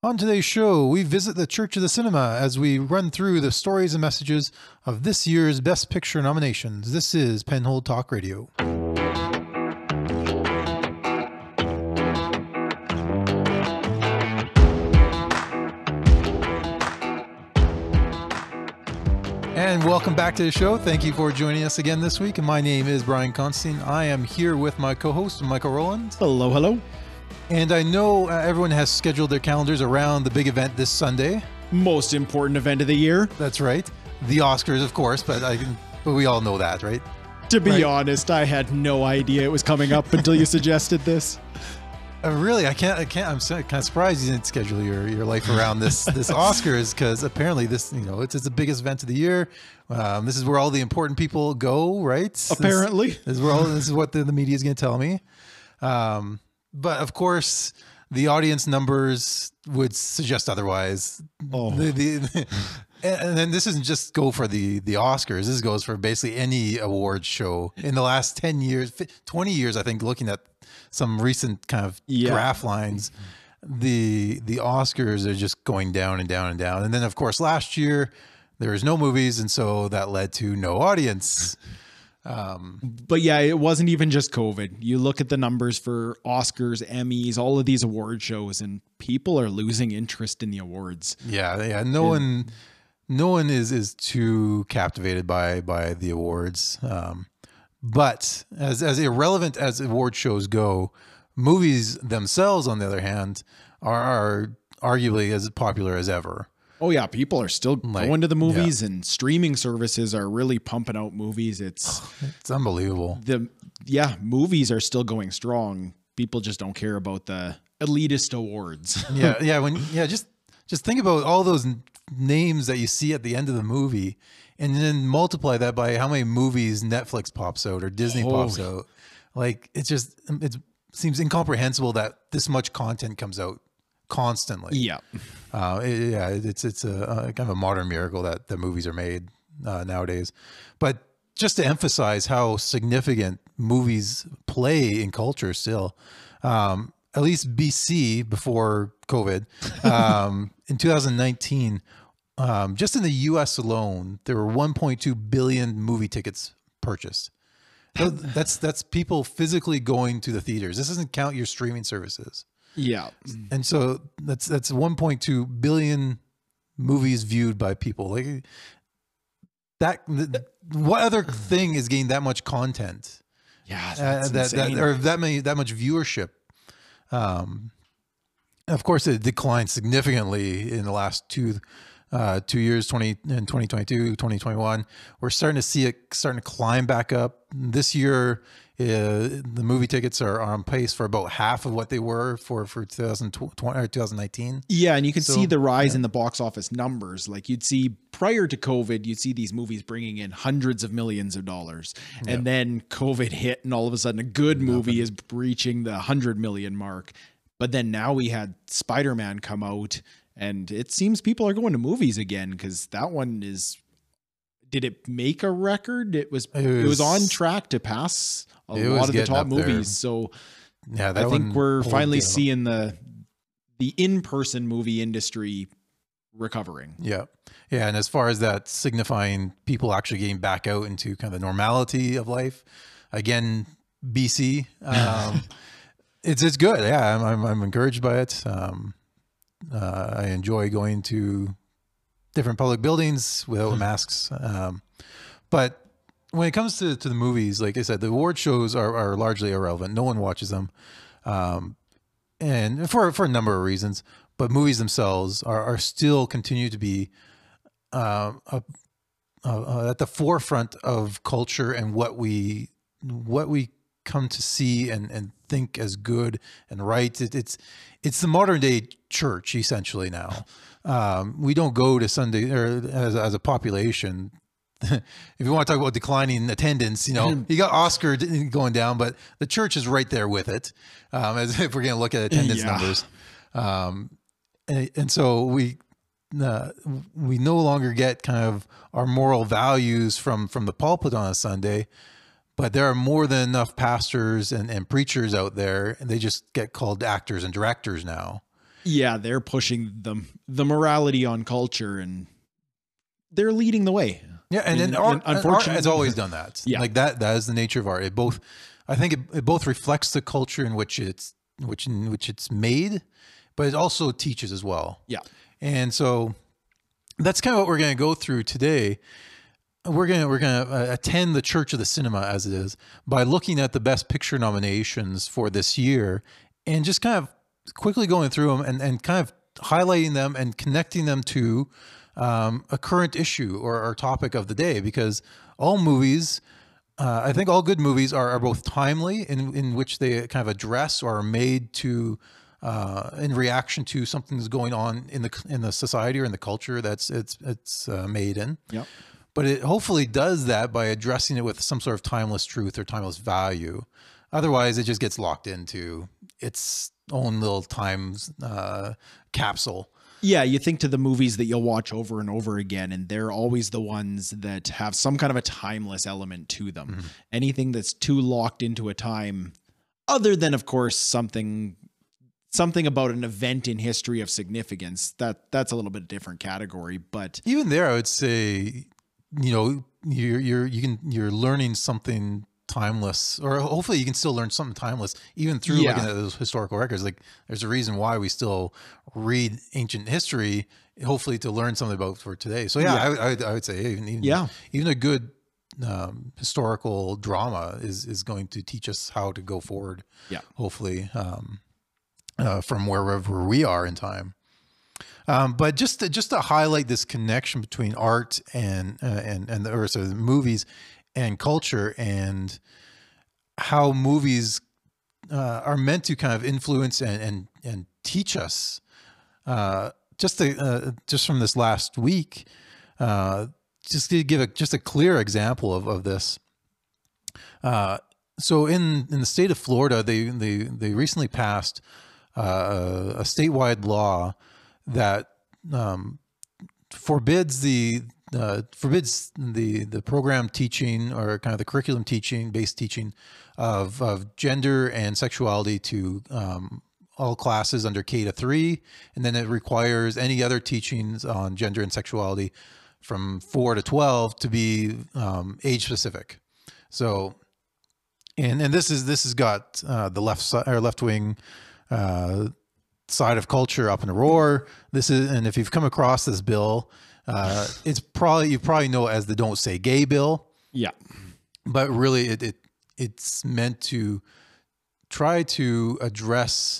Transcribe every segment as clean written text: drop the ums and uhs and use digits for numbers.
On today's show, we visit the Church of the Cinema as we run through the stories and messages of this year's Best Picture nominations. This is Penhold Talk Radio. And welcome back to the show. Thank you for joining us again this week. And my name is Brian Constantine. I am here with my co-host, Michael Rowland. Hello, hello. And I know everyone has scheduled their calendars around the big event this Sunday. Most important event of the year. That's right. The Oscars, of course, but we all know that, right? To be honest, I had no idea it was coming up until you suggested this. Really, I'm kind of surprised you didn't schedule your life around this Oscars, because apparently this, it's the biggest event of the year. This is where all the important people go, right? Apparently. This is what the media is going to tell me. But of course, the audience numbers would suggest otherwise. Oh. And then this doesn't just go for the Oscars. This goes for basically any awards show. In the last 10 years, 20 years, I think, looking at some recent kind of graph lines, the Oscars are just going down and down and down. And then, of course, last year, there was no movies, and so that led to no audience. But yeah, it wasn't even just COVID. You look at the numbers for Oscars, Emmys, all of these award shows, and people are losing interest in the awards. Yeah. No one is too captivated by the awards. But as irrelevant as award shows go, movies themselves, on the other hand, are arguably as popular as ever. Oh yeah, people are still going to the movies, and streaming services are really pumping out movies. It's unbelievable. Movies are still going strong. People just don't care about the elitist awards. Just think about all those names that you see at the end of the movie, and then multiply that by how many movies Netflix pops out or Disney pops out. Like it seems incomprehensible that this much content comes out constantly. It's a kind of a modern miracle that the movies are made nowadays. But just to emphasize how significant movies play in culture still, at least BC before COVID, in 2019, just in the US alone, there were 1.2 billion movie tickets purchased. So that's people physically going to the theaters. This doesn't count your streaming services. Yeah. And so that's 1.2 billion movies viewed by people. Like that, what other thing is getting that much content? Yeah, that's that much viewership. Of course, it declined significantly in the last 2 years, 2022, 2021. We're starting to see it starting to climb back up. This year, the movie tickets are on pace for about half of what they were for 2020 or 2019. Yeah, and you can see the rise in the box office numbers. Like you'd see prior to COVID, you'd see these movies bringing in hundreds of millions of dollars. And then COVID hit, and all of a sudden a good movie is breaching the 100 million mark. But then now we had Spider-Man come out, and it seems people are going to movies again, because that one is... Did it make a record? It was on track to pass a lot of the top movies. So I think we're finally seeing the in-person movie industry recovering. Yeah. And as far as that signifying people actually getting back out into kind of the normality of life, again, BC, it's good. Yeah, I'm encouraged by it. I enjoy going to different public buildings without masks. But when it comes to the movies, like I said, the award shows are largely irrelevant. No one watches them. And for a number of reasons, but movies themselves are still continue to be at the forefront of culture and what we come to see and think as good and right. It's the modern day church essentially now. We don't go to Sunday, or as a population. If you want to talk about declining attendance, you got Oscar going down, but the church is right there with it. As if we're going to look at attendance numbers, and so we no longer get kind of our moral values from the pulpit on a Sunday. But there are more than enough pastors and preachers out there, and they just get called actors and directors now. Yeah, they're pushing the morality on culture, and they're leading the way. Yeah, and then art has always done that. Yeah. Like that is the nature of art. It both, I think it both reflects the culture in which it's made, but it also teaches as well. Yeah. And so that's kind of what we're going to go through today. We're gonna attend the Church of the Cinema, as it is, by looking at the Best Picture nominations for this year, and just kind of quickly going through them and kind of highlighting them and connecting them to a current issue or topic of the day, because all movies, I think all good movies are both timely in which they kind of address or are made to in reaction to something that's going on in the society or in the culture that's it's made in. Yep. But it hopefully does that by addressing it with some sort of timeless truth or timeless value. Otherwise, it just gets locked into its own little times capsule. Yeah, you think to the movies that you'll watch over and over again, and they're always the ones that have some kind of a timeless element to them. Mm-hmm. Anything that's too locked into a time, other than, of course, something about an event in history of significance, that's a little bit different category. But even there, I would say, you know, you're learning something timeless, or hopefully you can still learn something timeless even through looking at those historical records. Like there's a reason why we still read ancient history, hopefully to learn something about for today. So I would say even a good historical drama is going to teach us how to go forward. Yeah, hopefully from wherever we are in time. But just to highlight this connection between art and the movies and culture, and how movies are meant to kind of influence and teach us. Just from this last week, just to give a clear example of this. So in the state of Florida, they recently passed a statewide law that forbids the program teaching, or kind of the curriculum based teaching of gender and sexuality to all classes under K-3, and then it requires any other teachings on gender and sexuality from 4 to 12 to be age specific. So, and this has got the left wing side of culture up in a roar. And if you've come across this bill, you probably know it as the "Don't Say Gay" bill. Yeah, but really, it's meant to try to address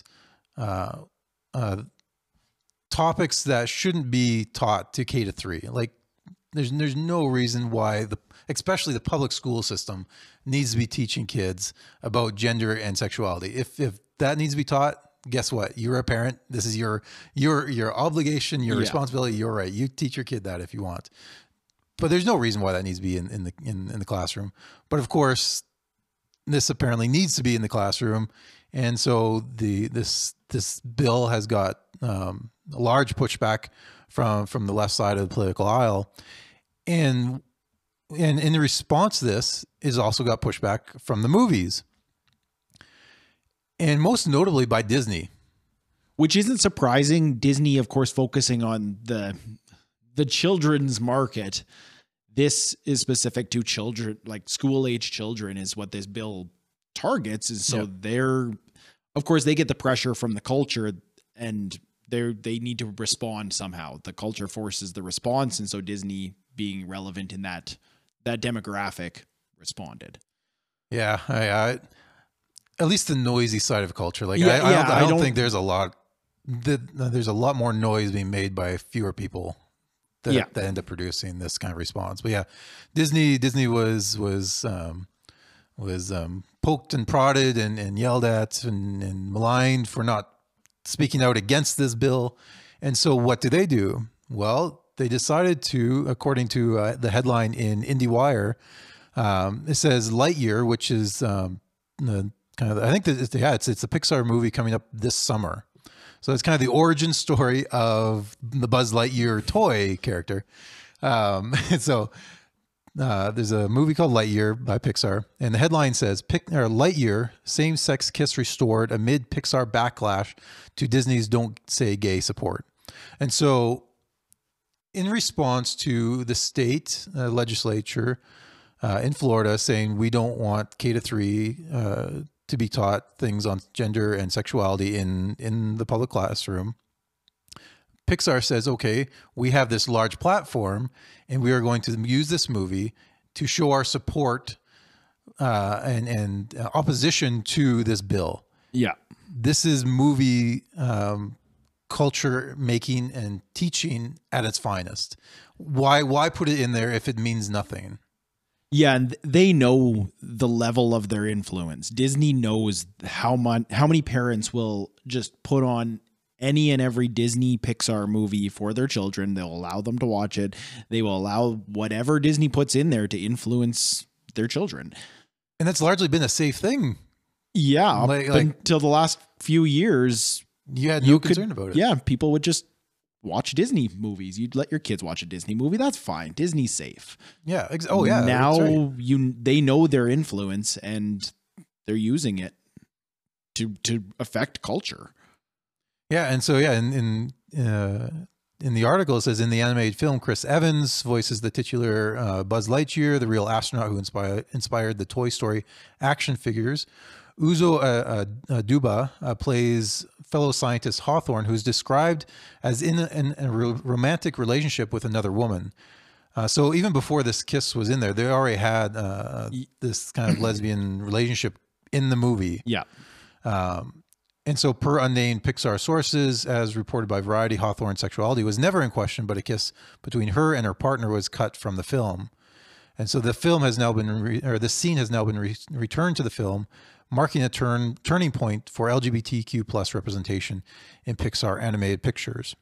topics that shouldn't be taught to K-3. Like, there's no reason why especially the public school system needs to be teaching kids about gender and sexuality. If that needs to be taught, guess what? You're a parent. This is your obligation, your responsibility. You're right. You teach your kid that if you want. But there's no reason why that needs to be in the classroom. But of course, this apparently needs to be in the classroom, and so this bill has got a large pushback from the left side of the political aisle, and in response to this is also got pushback from the movies. And most notably by Disney. Which isn't surprising. Disney, of course, focusing on the children's market. This is specific to children, like school-age children is what this bill targets. And so of course, they get the pressure from the culture, and they need to respond somehow. The culture forces the response. And so Disney, being relevant in that demographic, responded. Yeah, at least the noisy side of culture. Like, I don't think there's a lot more noise being made by fewer people that end up producing this kind of response. But yeah, Disney was poked and prodded and yelled at and maligned for not speaking out against this bill. And so what do? Well, they decided to, according to the headline in IndieWire, it says Lightyear, which is kind of, I think that it's a Pixar movie coming up this summer. So it's kind of the origin story of the Buzz Lightyear toy character. So there's a movie called Lightyear by Pixar, and the headline says Lightyear, same-sex kiss restored amid Pixar backlash to Disney's Don't Say Gay support. And so in response to the state legislature in Florida saying we don't want K-3 to be taught things on gender and sexuality in the public classroom, Pixar says, okay, we have this large platform and we are going to use this movie to show our support and opposition to this bill. Yeah. This is movie culture making and teaching at its finest. Why put it in there if it means nothing? Yeah, and they know the level of their influence. Disney knows how many parents will just put on any and every Disney Pixar movie for their children. They'll allow them to watch it. They will allow whatever Disney puts in there to influence their children. And that's largely been a safe thing. Yeah, Like until the last few years, you had no concern about it. Yeah, people would just watch Disney movies. You'd let your kids watch a Disney movie. That's fine. Disney's safe. Yeah. Oh, yeah. Now right. they know their influence and they're using it to affect culture. Yeah, and so in the article it says in the animated film, Chris Evans voices the titular Buzz Lightyear, the real astronaut who inspired the Toy Story action figures. Uzo Aduba plays fellow scientist Hawthorne, who's described as in a romantic relationship with another woman. So even before this kiss was in there, they already had this kind of lesbian relationship in the movie. Yeah. And so per unnamed Pixar sources, as reported by Variety, Hawthorne's sexuality was never in question, but a kiss between her and her partner was cut from the film. And so the film has now been, the scene has now been returned to the film, marking a turning point for LGBTQ plus representation in Pixar animated pictures.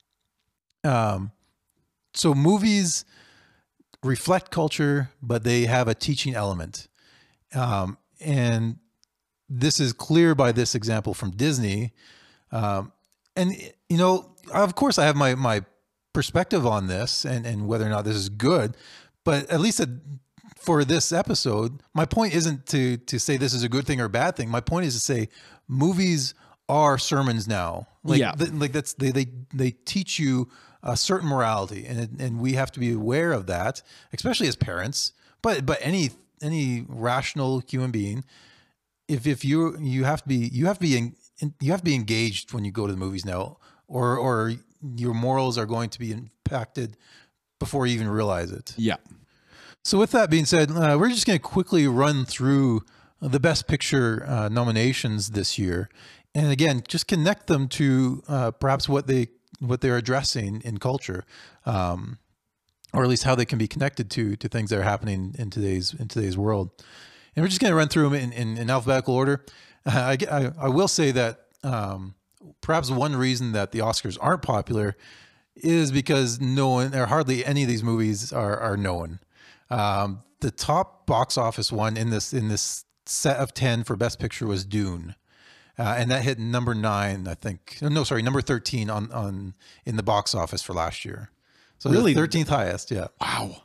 So movies reflect culture, but they have a teaching element. And this is clear by this example from Disney. And, you know, of course I have my perspective on this and whether or not this is good, but at least for this episode, my point isn't to say this is a good thing or a bad thing. My point is to say movies are sermons now. Like, yeah. They teach you a certain morality, and we have to be aware of that, especially as parents, but any rational human being. If you have to be engaged when you go to the movies now, or your morals are going to be impacted before you even realize it. Yeah. So with that being said, we're just going to quickly run through the Best Picture nominations this year, and again, just connect them to perhaps what they're addressing in culture, or at least how they can be connected to things that are happening in today's world. And we're just going to run through them in alphabetical order. I will say that perhaps one reason that the Oscars aren't popular is because hardly any of these movies are known. The top box office one in this set of 10 for Best Picture was Dune. And that hit number 9, I think. No, sorry, number 13 in the box office for last year. So really, the 13th highest. Yeah. Wow.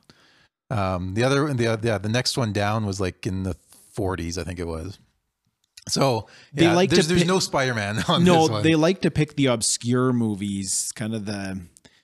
The next one down was like in the 40s, I think it was. So yeah, there's no Spider-Man on this one. No, they like to pick the obscure movies, kind of the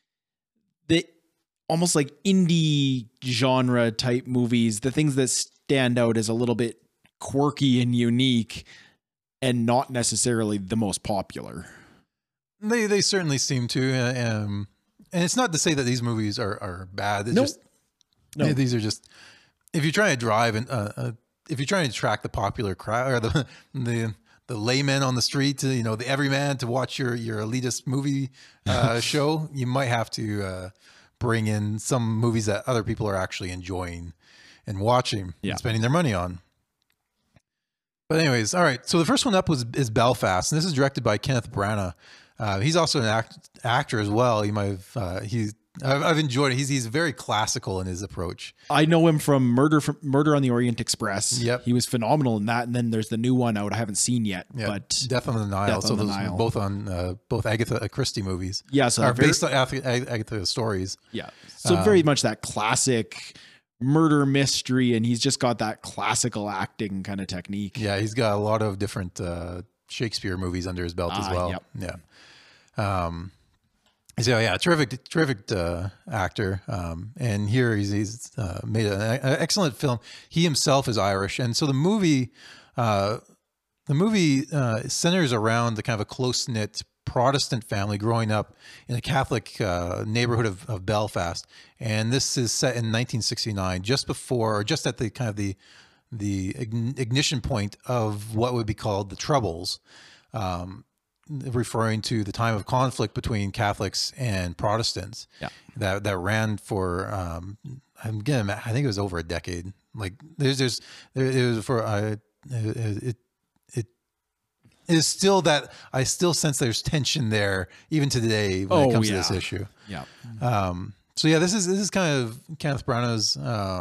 almost like indie genre type movies, the things that stand out as a little bit quirky and unique and not necessarily the most popular. They certainly seem to, and it's not to say that these movies are bad. It's no, these are just, if you're trying to drive and if you're trying to track the popular crowd or the layman on the street, the everyman to watch your elitist movie show, you might have to bring in some movies that other people are actually enjoying and watching and spending their money on. But anyways, all right. So the first one up is Belfast, and this is directed by Kenneth Branagh. He's also an actor as well. You might have I've enjoyed it. He's very classical in his approach. I know him from Murder on the Orient Express. Yep. He was phenomenal in that. And then there's the new one out I haven't seen yet. Yeah, but Death on the Nile. So those are both on both Agatha Christie movies. Yeah, so are based on Agatha stories. Yeah. So very much that classic murder mystery, and he's just got that classical acting kind of technique. Yeah, he's got a lot of different Shakespeare movies under his belt as well. Yep. Yeah. So yeah, terrific actor. And here he's made an excellent film. He himself is Irish, and so the movie centers around the kind of a close knit Protestant family growing up in a Catholic neighborhood of Belfast. And this is set in 1969, just before, or just at the kind of the ignition point of what would be called the Troubles, referring to the time of conflict between Catholics and Protestants. Yeah. That ran for again, I think it was over a decade. Like it was for it is still that I still sense there's tension there even today when it comes to this issue. Yeah. So yeah, this is kind of Kenneth Branagh's.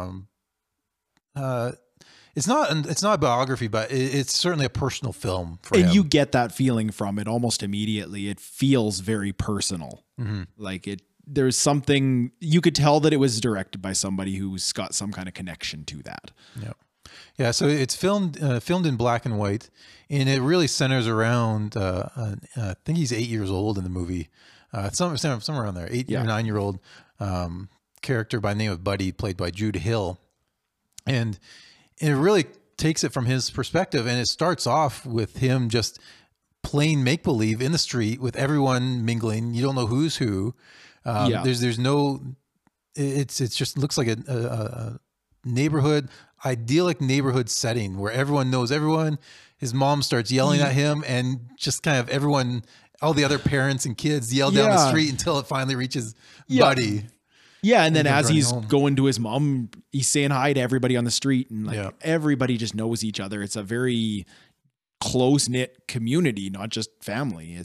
It's not a biography, but it's certainly a personal film for him. And you get that feeling from it almost immediately. It feels very personal. Mm-hmm. Like there's something, you could tell that it was directed by somebody who's got some kind of connection to that. Yeah. Yeah, so it's filmed in black and white, and it really centers around. I think he's 8 years old in the movie, somewhere around there, 8 or 9 year old character by the name of Buddy, played by Jude Hill, and it really takes it from his perspective, and it starts off with him just playing make believe in the street with everyone mingling. You don't know who's who. There's no. It's just looks like a neighborhood. Idyllic neighborhood setting where everyone knows everyone. His mom starts yelling at him, and just kind of everyone, all the other parents and kids yell down the street until it finally reaches Buddy. Yeah, and then as he's going to his mom, he's saying hi to everybody on the street, and everybody just knows each other. It's a very close-knit community, not just family.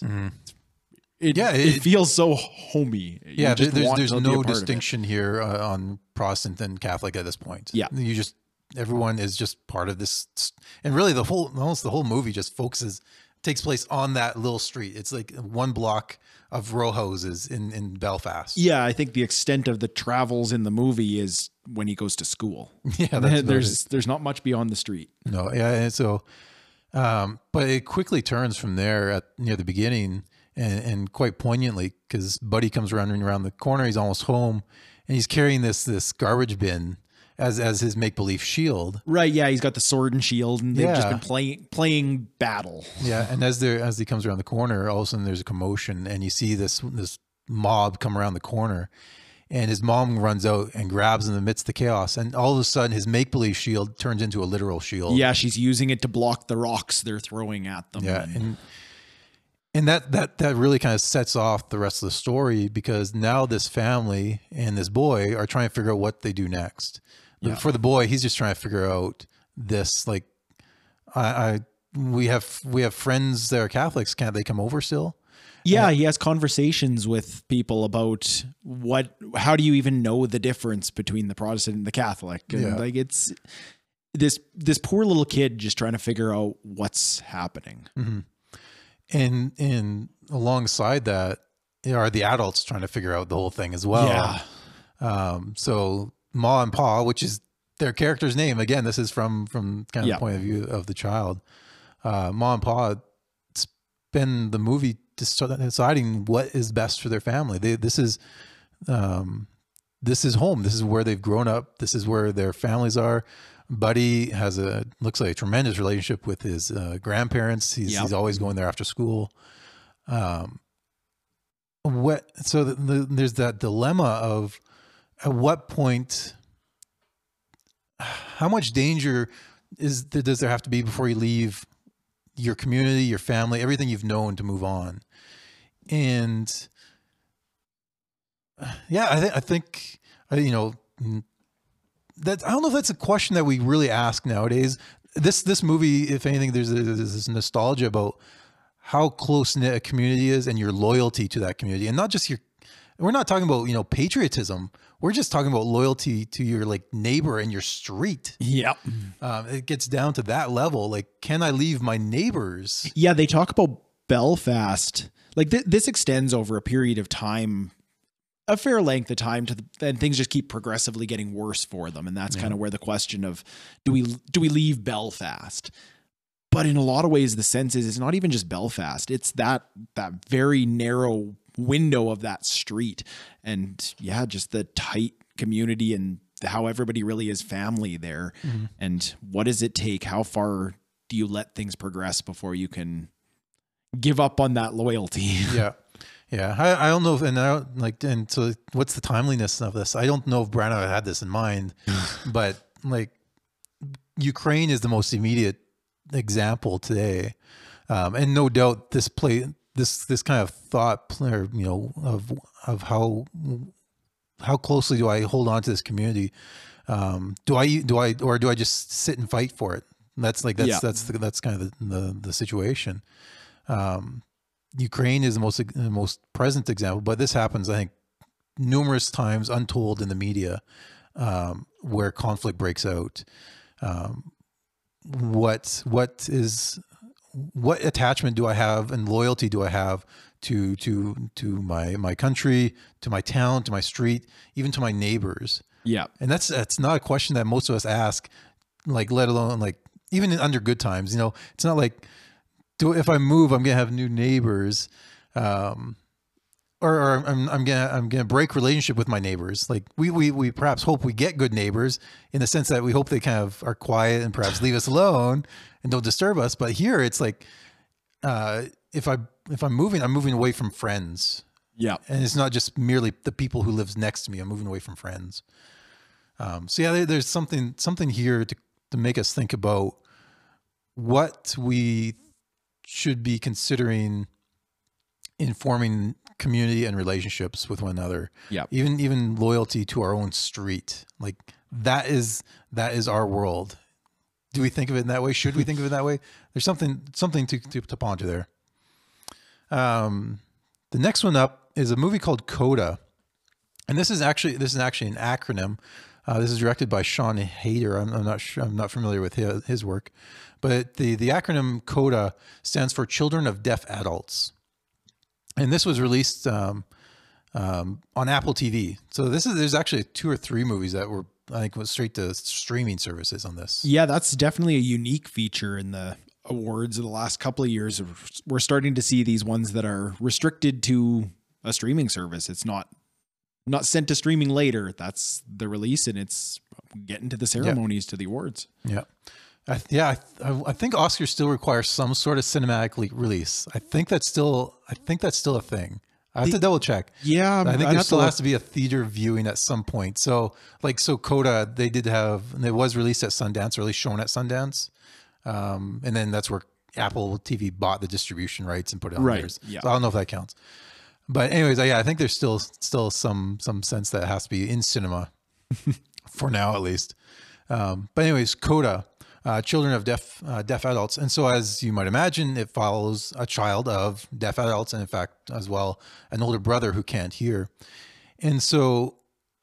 It feels so homey. There's no distinction here on Protestant and Catholic at this point. Yeah, everyone is just part of this, and really almost the whole movie just takes place on that little street. It's like one block of row houses in Belfast. Yeah, I think the extent of the travels in the movie is when he goes to school. Yeah, there's not much beyond the street. No, yeah, and so, but it quickly turns from there near the beginning. And quite poignantly, because Buddy comes running around the corner, he's almost home, and he's carrying this garbage bin as his make believe shield. Right? Yeah, he's got the sword and shield, and they've just been playing battle. Yeah, and as he comes around the corner, all of a sudden there's a commotion, and you see this mob come around the corner, and his mom runs out and grabs him in the midst of the chaos, and all of a sudden his make believe shield turns into a literal shield. Yeah, she's using it to block the rocks they're throwing at them. Yeah, and that really kind of sets off the rest of the story, because now this family and this boy are trying to figure out what they do next. Yeah. For the boy, he's just trying to figure out this, like, we have friends that are Catholics. Can't they come over still? Yeah, he has conversations with people about how do you even know the difference between the Protestant and the Catholic? And like, it's this poor little kid just trying to figure out what's happening. Mm-hmm. And alongside that are the adults trying to figure out the whole thing as well. Yeah. So Ma and Pa, which is their character's name. Again, this is from kind of the point of view of the child. Ma and Pa spend the movie deciding what is best for their family. This is home. This is where they've grown up. This is where their families are. Buddy looks like a tremendous relationship with his grandparents. He's always going there after school. There's that dilemma of at what point, how much danger does there have to be before you leave your community, your family, everything you've known to move on? And I think I don't know if that's a question that we really ask nowadays. This movie, if anything, there's this nostalgia about how close knit a community is and your loyalty to that community, and not just we're not talking about, patriotism. We're just talking about loyalty to your neighbor and your street. Yep. It gets down to that level. Like, can I leave my neighbors? Yeah. They talk about Belfast. Like this extends over a period of time a fair length of time and things just keep progressively getting worse for them. And that's kind of where the question of, do we leave Belfast? But in a lot of ways, the sense is it's not even just Belfast. It's that very narrow window of that street. And yeah, just the tight community and how everybody really is family there. Mm-hmm. And what does it take? How far do you let things progress before you can give up on that loyalty? Yeah. Yeah. I don't know if, and so what's the timeliness of this? I don't know if Branagh had this in mind, but like Ukraine is the most immediate example today. And no doubt this kind of thought, or, you know, of how closely do I hold on to this community? Do I just sit and fight for it? That's kind of the situation. Ukraine is the most present example, but this happens, I think, numerous times untold in the media, where conflict breaks out. What attachment do I have and loyalty do I have to my country, to my town, to my street, even to my neighbors? Yeah. And that's not a question that most of us ask, like, let alone like even under good times. You know, it's not like, if I move, I'm gonna have new neighbors, or I'm gonna break relationship with my neighbors. Like we perhaps hope we get good neighbors in the sense that we hope they kind of are quiet and perhaps leave us alone and don't disturb us. But here it's like, if I'm moving, I'm moving away from friends. Yeah, and it's not just merely the people who lives next to me. I'm moving away from friends. So yeah, there's something here to make us think about what we should be considering in forming community and relationships with one another. Yeah. Even loyalty to our own street. Like that is our world. Do we think of it in that way? Should we think of it that way? There's something to ponder there. The next one up is a movie called Coda. And this is actually an acronym. This is directed by Sean Hayter. I'm not sure. I'm not familiar with his work, but the acronym CODA stands for Children of Deaf Adults, and this was released on Apple TV. So there's actually 2 or 3 movies that were, I think, was straight to streaming services on this. Yeah, that's definitely a unique feature in the awards of the last couple of years. We're starting to see these ones that are restricted to a streaming service. It's not sent to streaming later. That's the release, and it's getting to the ceremonies, to the awards. Yeah. I think Oscars still require some sort of cinematic release. I think that's still a thing. I have to double check. Yeah. I think there still has to be a theater viewing at some point. So Coda, it was released at Sundance, or at least shown at Sundance. And then that's where Apple TV bought the distribution rights and put it on theirs. Yeah. So I don't know if that counts. But anyways, I think there's still some sense that it has to be in cinema for now, at least. But anyways, Coda, Children of Deaf Adults. And so, as you might imagine, it follows a child of deaf adults, and in fact, as well, an older brother who can't hear. And so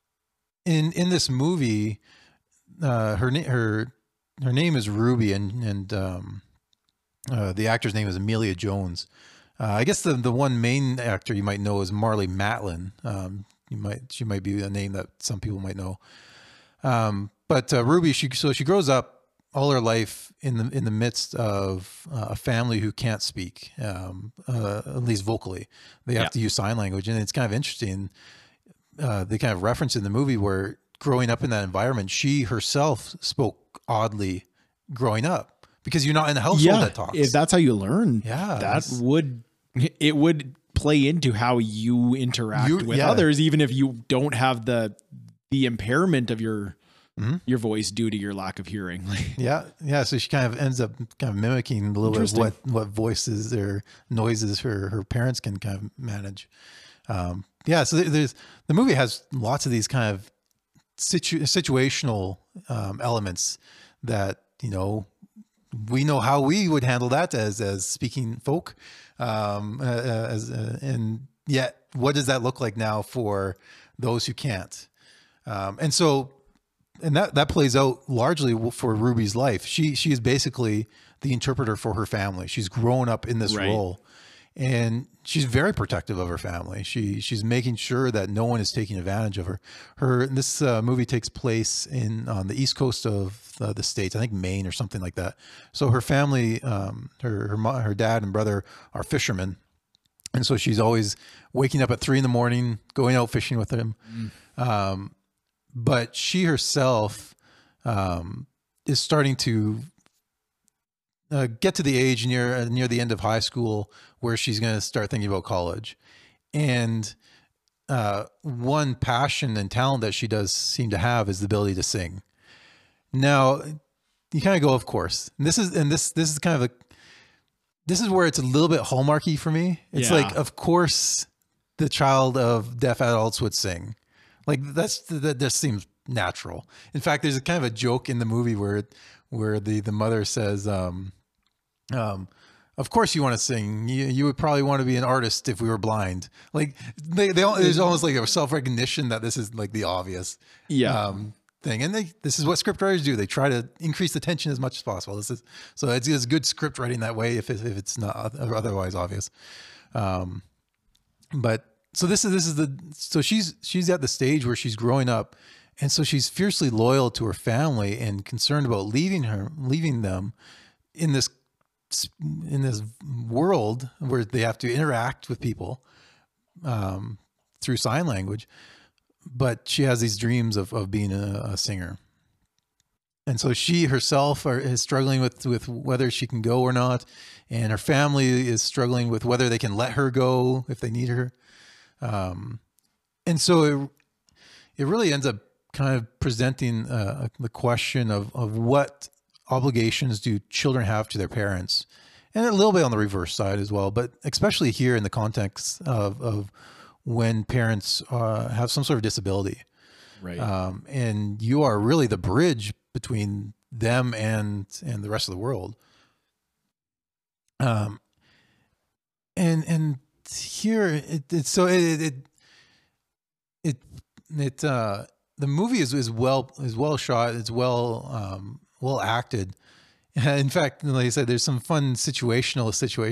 in this movie, her name is Ruby, and the actor's name is Amelia Jones. I guess the one main actor you might know is Marlee Matlin. She might be a name that some people might know. But Ruby, she grows up all her life in the midst of a family who can't speak, at least vocally. They have to use sign language, and it's kind of interesting. They kind of reference in the movie where growing up in that environment, she herself spoke oddly growing up, because you're not in a household that talks. If that's how you learn, it would play into how you interact with others, even if you don't have the impairment of your voice due to your lack of hearing. So she kind of ends up kind of mimicking a little bit of what voices or noises her parents can kind of manage. So the movie has lots of these kind of situational elements that, you know, we know how we would handle that as speaking folk, and yet what does that look like now for those who can't? And that plays out largely for Ruby's life. She is basically the interpreter for her family. She's grown up in this role, and she's very protective of her family. She's making sure that no one is taking advantage of her. This movie takes place on the east coast of the States, I think Maine or something like that. So her family, her dad and brother are fishermen, and so she's always waking up at 3 a.m, going out fishing with him. But she herself is starting to get to the age near the end of high school where she's going to start thinking about college. And one passion and talent that she does seem to have is the ability to sing. Now, you kind of go, of course. And this is kind of this is where it's a little bit hallmarky for me. It's like, of course, the child of deaf adults would sing. Like that just seems natural. In fact, there's a kind of a joke in the movie where the mother says, of course you want to sing. You would probably want to be an artist if we were blind. Like there's almost like a self-recognition that this is like the obvious thing. And this is what scriptwriters do. They try to increase the tension as much as possible. So it's good script writing that way if it's not otherwise obvious. But so she's at the stage where she's growing up, and so she's fiercely loyal to her family and concerned about leaving them in this world where they have to interact with people through sign language. But she has these dreams of being a singer. And so she herself is struggling with whether she can go or not. And her family is struggling with whether they can let her go if they need her. And so it really ends up kind of presenting the question of what obligations do children have to their parents, and a little bit on the reverse side as well, but especially here in the context of when parents have some sort of disability. Right. And you are really the bridge between them and the rest of the world. And here the movie is well shot. It's well acted. In fact, like I said, there's some fun situations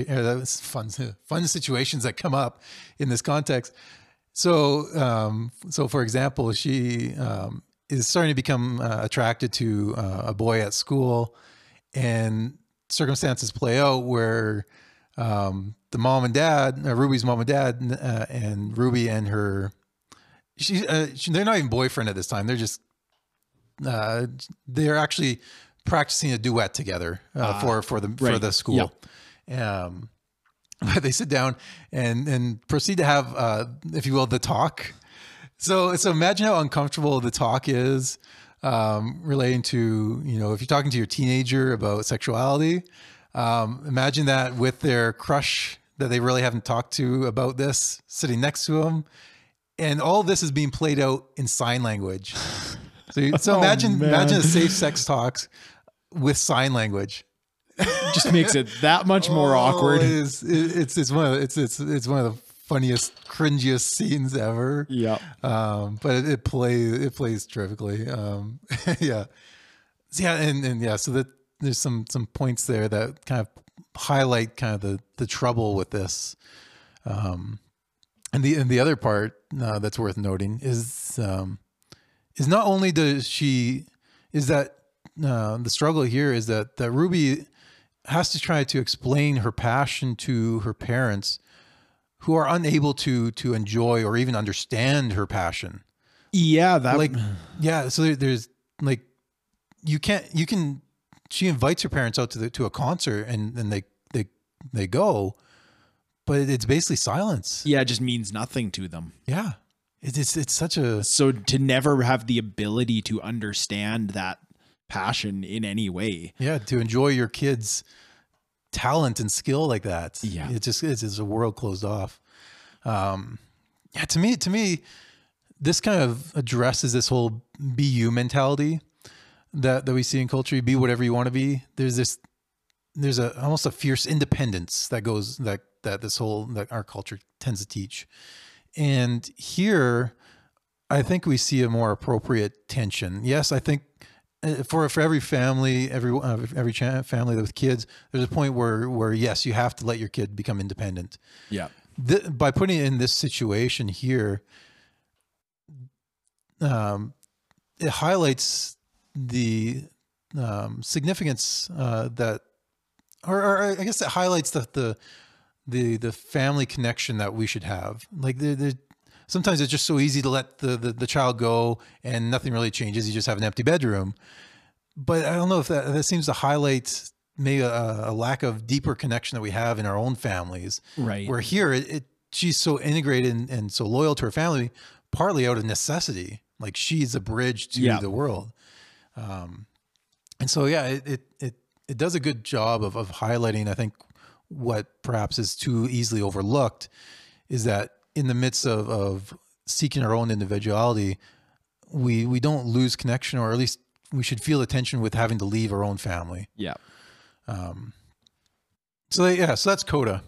that come up in this context. So for example, she is starting to become attracted to a boy at school, and circumstances play out where the mom and dad, Ruby's mom and dad, and Ruby and her, they're not even boyfriend at this time. They're just they're actually practicing a duet together for the school. Yep. But they sit down and proceed to have, if you will, the talk. So imagine how uncomfortable the talk is relating to, if you're talking to your teenager about sexuality, imagine that with their crush that they really haven't talked to about this sitting next to them. And all this is being played out in sign language. So imagine a safe sex talks with sign language. Just makes it that much more awkward. It's one of the funniest, cringiest scenes ever. Yeah. But it plays terrifically. Yeah. So that there's some points there that kind of highlight kind of the trouble with this. And the other part that's worth noting is not only the struggle here is that Ruby has to try to explain her passion to her parents, who are unable to enjoy or even understand her passion. Yeah, So there's like she invites her parents out to a concert and they go, but it's basically silence. Yeah, it just means nothing to them. Yeah. It's such a... So to never have the ability to understand that passion in any way. Yeah, to enjoy your kids' talent and skill like that. Yeah. It's just a world closed off. To me, this kind of addresses this whole be you mentality that we see in culture. You be whatever you want to be. There's almost a fierce independence that goes that our culture tends to teach. And here, I think we see a more appropriate tension. Yes, I think for every family, family with kids, there's a point where yes, you have to let your kid become independent. Yeah. By putting it in this situation here, it highlights the significance that, or I guess it highlights the family connection that we should have. Like sometimes it's just so easy to let the child go and nothing really changes. You just have an empty bedroom. But I don't know if that seems to highlight maybe a lack of deeper connection that we have in our own families. Right. Where here, she's so integrated and so loyal to her family, partly out of necessity. Like she's a bridge to the world. And so, yeah, it does a good job of highlighting, I think, what perhaps is too easily overlooked is that in the midst of seeking our own individuality, we don't lose connection, or at least we should feel the tension with having to leave our own family. Yeah. So that's Coda.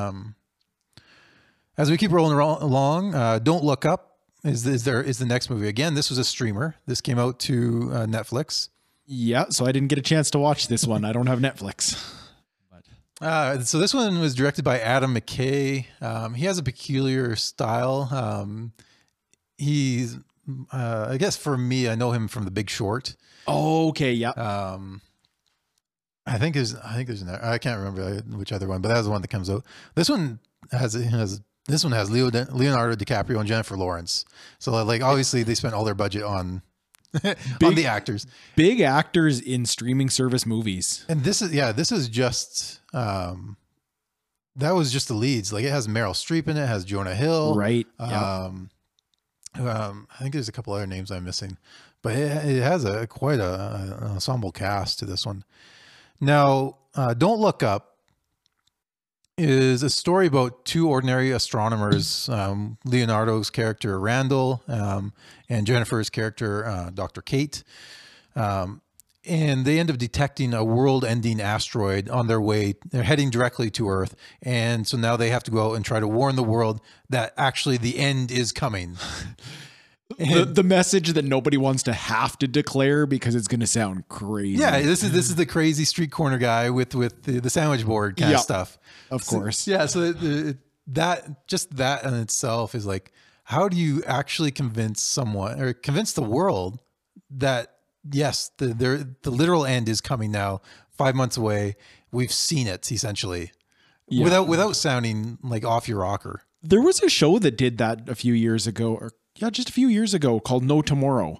As we keep rolling along, Don't Look Up is the next movie. Again, this was a streamer. This came out to Netflix. Yeah. So I didn't get a chance to watch this one. I don't have Netflix. So this one was directed by Adam McKay. He has a peculiar style. He's, I guess for me, I know him from The Big Short. Oh, okay. Yeah. I think there's another, I can't remember which other one, but that was the one that comes out. This one has Leonardo DiCaprio and Jennifer Lawrence. So like obviously they spent all their budget on on the actors. Big actors in streaming service movies. And this is just that was just the leads. Like it has Meryl Streep in it, has Jonah Hill. Right. I think there's a couple other names I'm missing, but it has quite an ensemble cast to this one. Now, Don't Look Up is a story about two ordinary astronomers, Leonardo's character Randall and Jennifer's character Dr. Kate. And they end up detecting a world-ending asteroid on their way. They're heading directly to Earth. And so now they have to go out and try to warn the world that actually the end is coming. The message that nobody wants to have to declare because it's going to sound crazy. Yeah, this is the crazy street corner guy with the sandwich board kind of stuff. Of course. So that in itself is like, how do you actually convince someone or convince the world that yes, the literal end is coming now, 5 months away. We've seen it essentially, without sounding like off your rocker. There was a show that did that a few years ago, just a few years ago, called No Tomorrow.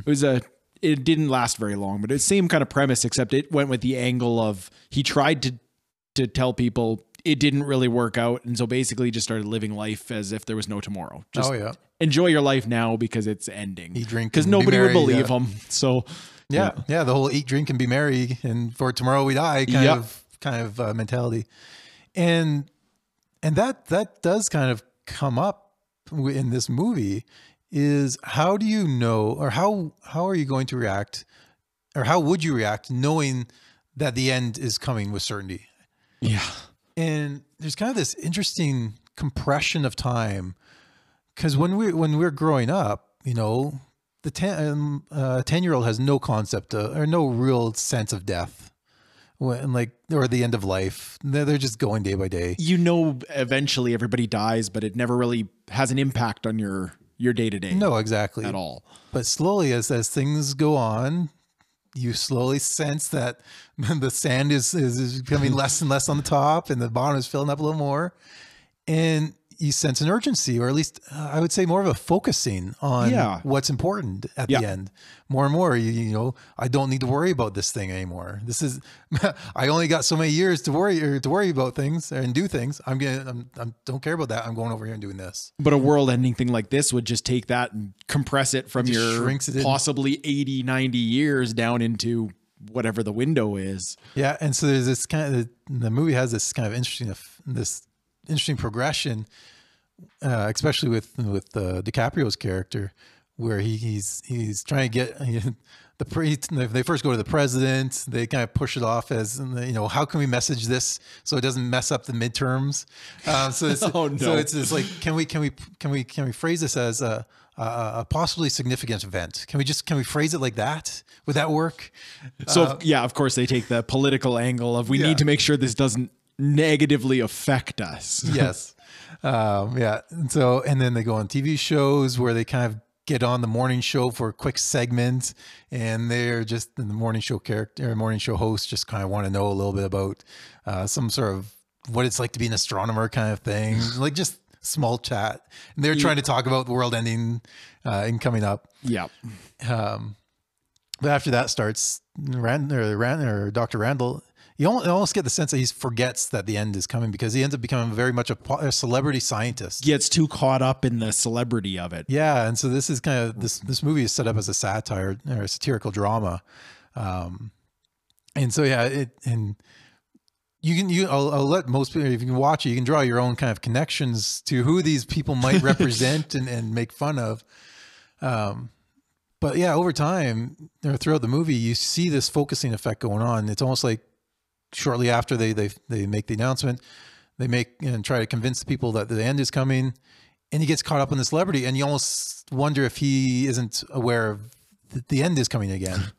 It didn't last very long, but it's the same kind of premise, except it went with the angle of he tried to tell people it didn't really work out, and so basically just started living life as if there was no tomorrow. Just enjoy your life now because it's ending. Eat, drink, because nobody would believe him. So the whole eat, drink, and be merry, and for tomorrow we die kind of mentality, and that does kind of come up in this movie. Is how do you know, or how are you going to react, or how would you react knowing that the end is coming with certainty? Yeah. And there's kind of this interesting compression of time, because when we're growing up, the 10-year-old has no concept or no real sense of death, or the end of life. They're just going day by day. Eventually everybody dies, but it never really has an impact on your day to day. No, exactly. At all. But slowly, as things go on, you slowly sense that the sand is becoming less and less on the top, and the bottom is filling up a little more. And you sense an urgency, or at least I would say more of a focusing on what's important at the end. More and more, I don't need to worry about this thing anymore. I only got so many years to worry about things and do things. I don't care about that. I'm going over here and doing this. But a world-ending thing like this would just take that and compress it from your possibly 80, 90 years down into whatever the window is. Yeah, and so there's this kind of, the movie has this kind of interesting progression, especially with DiCaprio's character, where he's trying to get they first go to the president. They kind of push it off as, how can we message this so it doesn't mess up the midterms? So it's, Oh, no. so it's like, can we phrase this as a possibly significant event? Can we phrase it like that? Would that work? So yeah, of course they take the political angle of we Yeah. need to make sure this doesn't negatively affect us. Yes. Yeah. And then they go on TV shows where they kind of get on the morning show for a quick segment, and they're just the morning show hosts just kind of want to know a little bit about some sort of what it's like to be an astronomer kind of thing, like just small chat. And they're trying to talk about the world ending and coming up. Yeah. But after that starts, Dr. Randall, you almost get the sense that he forgets that the end is coming because he ends up becoming very much a celebrity scientist. Gets too caught up in the celebrity of it. Yeah, and so this is kind of this movie is set up as a satire or a satirical drama, and so yeah, I'll let most people, if you can watch it, you can draw your own kind of connections to who these people might represent and make fun of. But yeah, over time or throughout the movie, you see this focusing effect going on. It's almost like shortly after they make the announcement, they make and try to convince the people that the end is coming, and he gets caught up in the celebrity, and you almost wonder if he isn't aware of the end is coming again.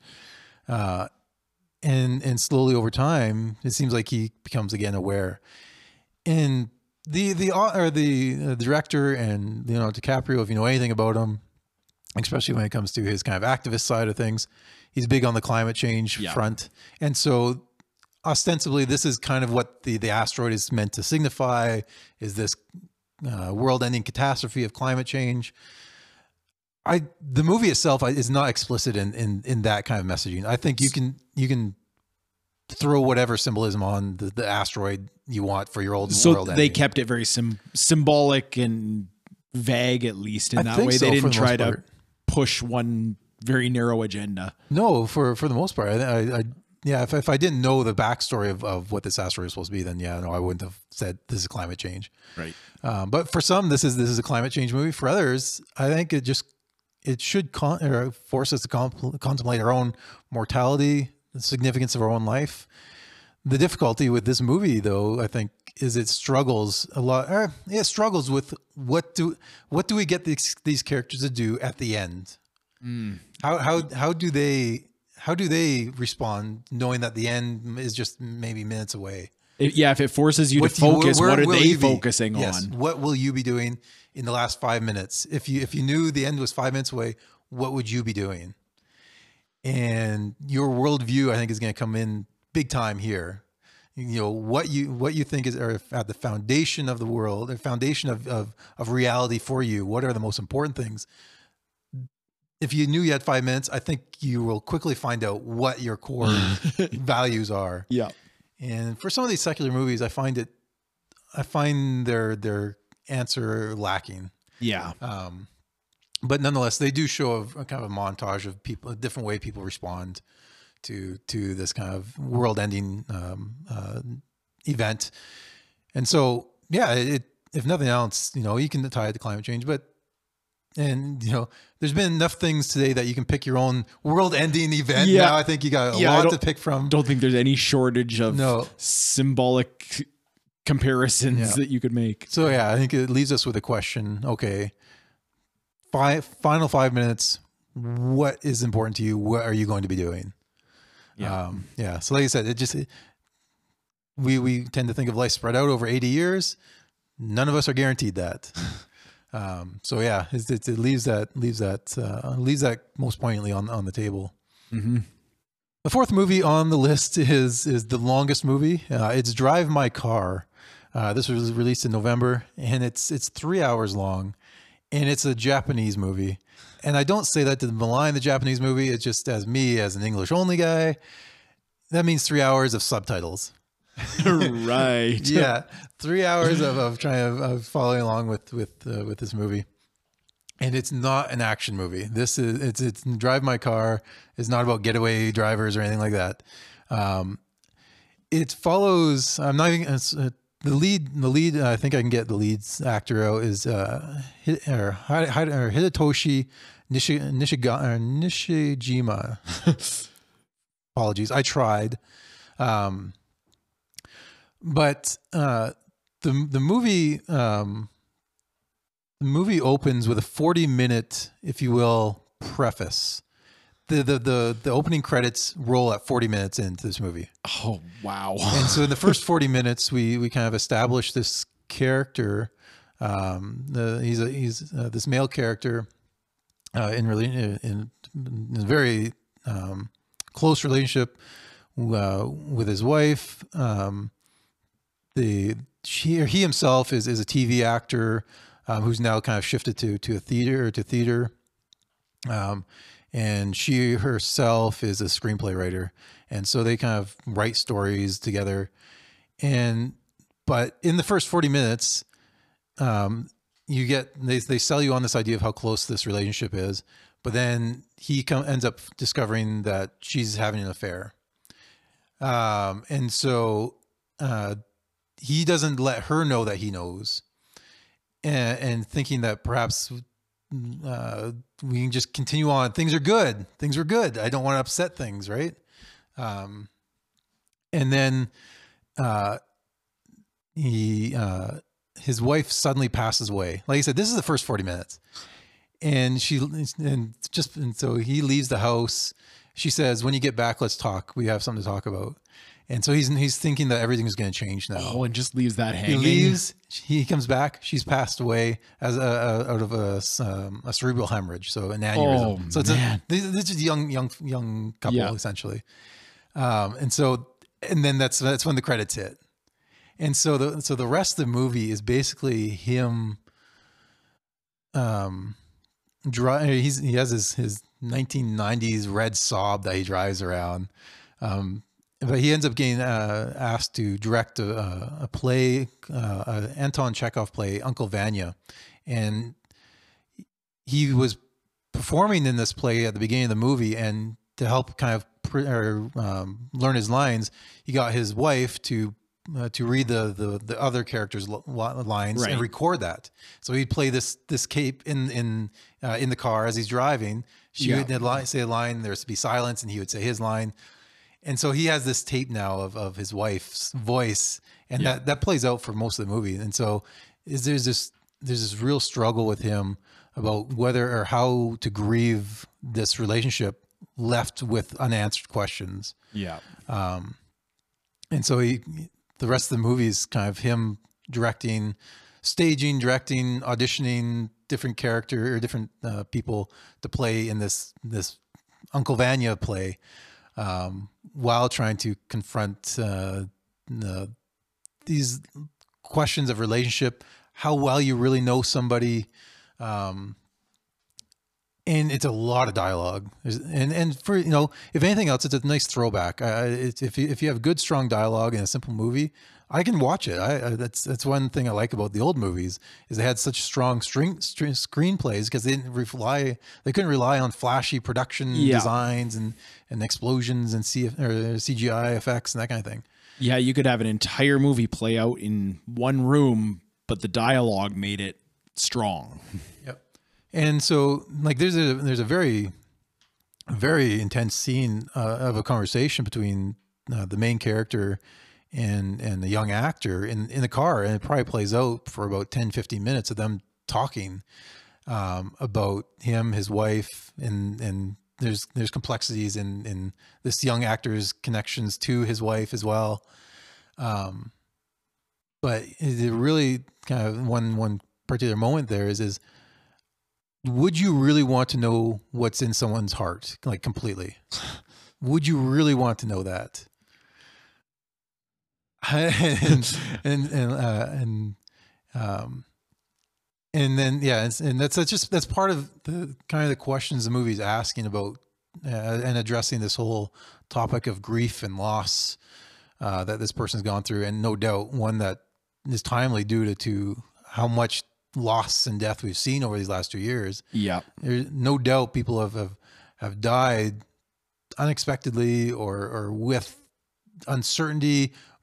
And slowly over time, it seems like he becomes again aware. And the director and DiCaprio, if you know anything about him, especially when it comes to his kind of activist side of things, he's big on the climate change front, and so ostensibly this is kind of what the asteroid is meant to signify, is this world-ending catastrophe of climate change. The movie itself is not explicit in that kind of messaging. I think you can throw whatever symbolism on the asteroid you want for your world ending. They kept it very symbolic and vague, at least in that way. So, they didn't try to push one very narrow agenda. No, for the most part, if I didn't know the backstory of what this asteroid is supposed to be, then I wouldn't have said this is climate change. Right. But for some, this is a climate change movie. For others, I think it should force us to contemplate our own mortality, the significance of our own life. The difficulty with this movie, though, I think, is it struggles a lot. It struggles with what do we get these characters to do at the end? How do they respond knowing that the end is just maybe minutes away? If it forces you to focus, what are they focusing on? What will you be doing in the last 5 minutes? If you knew the end was 5 minutes away, what would you be doing? And your worldview, I think, is going to come in big time here. What you think is at the foundation of the world, the foundation of reality for you. What are the most important things? If you knew you had 5 minutes, I think you will quickly find out what your core values are. Yeah. And for some of these secular movies, I find their answer lacking. Yeah. But nonetheless, they do show a kind of a montage of people, a different way people respond to this kind of world-ending event. And so, yeah, if nothing else, you can tie it to climate change, there's been enough things today that you can pick your own world-ending event. Yeah. Now I think you got a lot to pick from. Don't think there's any shortage of symbolic comparisons that you could make. So yeah, I think it leaves us with a question. Okay, final 5 minutes. What is important to you? What are you going to be doing? Yeah. So like I said, we tend to think of life spread out over 80 years. None of us are guaranteed that. So yeah, it leaves that most poignantly on the table. Mm-hmm. The fourth movie on the list is the longest movie. It's Drive My Car. This was released in November, and it's 3 hours long, and it's a Japanese movie. And I don't say that to malign the Japanese movie. It's just as an English only guy, that means 3 hours of subtitles. Right. Yeah. 3 hours of trying of following along with this movie. And it's not an action movie. It's Drive My Car. It's not about getaway drivers or anything like that. It follows, I'm not even lead. I think I can get the lead actor out is Hidetoshi Nishijima. Apologies, I tried. But the movie opens with a 40-minute, if you will, preface. The opening credits roll at 40 minutes into this movie. Oh, wow. And so in the first 40 minutes, we kind of establish this character. He's this male character in a very close relationship with his wife. He himself is a TV actor who's now kind of shifted to theater. And she herself is a screenplay writer, and so they kind of write stories together. But in the first 40 minutes, they sell you on this idea of how close this relationship is, but then he ends up discovering that she's having an affair, and so he doesn't let her know that he knows, and thinking that perhaps we can just continue on. Things are good. I don't want to upset things, right? And then his wife suddenly passes away. Like I said, this is the first 40 minutes, and so he leaves the house. She says, "When you get back, let's talk. We have something to talk about." And so he's thinking that everything's going to change now. Oh, and just leaves that hanging. He leaves. He comes back. She's passed away out of a cerebral hemorrhage, so an aneurysm. Oh, so it's man. this is a young couple essentially. And then that's when the credits hit. And so the rest of the movie is basically him. He has his 1990s red Saab that he drives around. But he ends up getting asked to direct a play, Anton Chekhov play, Uncle Vanya. And he was performing in this play at the beginning of the movie, and to help kind of learn his lines, he got his wife to read the other characters' lines and record that. So he'd play this cape in the car as he's driving. She would say a line, there's to be silence, and he would say his line. And so he has this tape now of his wife's voice, and that plays out for most of the movie. And so there's this real struggle with him about whether or how to grieve this relationship left with unanswered questions. Yeah. And so the rest of the movie is kind of him staging, directing, auditioning different different people to play in this Uncle Vanya play. While trying to confront these questions of relationship, how well you really know somebody, and it's a lot of dialogue. And for if anything else, it's a nice throwback. If you have good, strong dialogue in a simple movie, I can watch it. That's one thing I like about the old movies is they had such strong screenplays because they couldn't rely on flashy production designs and explosions and CGI effects and that kind of thing. Yeah, you could have an entire movie play out in one room, but the dialogue made it strong. Yep. And so like there's a very, very intense scene of a conversation between the main character and the young actor in the car, and it probably plays out for about 10-15 minutes of them talking about him, his wife, and there's complexities in this young actor's connections to his wife as well. But it really kind of one particular moment there is would you really want to know what's in someone's heart, like completely? Would you really want to know that? and then that's part of the kind of the questions the movie's asking about and addressing this whole topic of grief and loss that this person's gone through, and no doubt one that is timely due to how much loss and death we've seen over these last 2 years. Yeah, there's no doubt people have died unexpectedly or with uncertainty.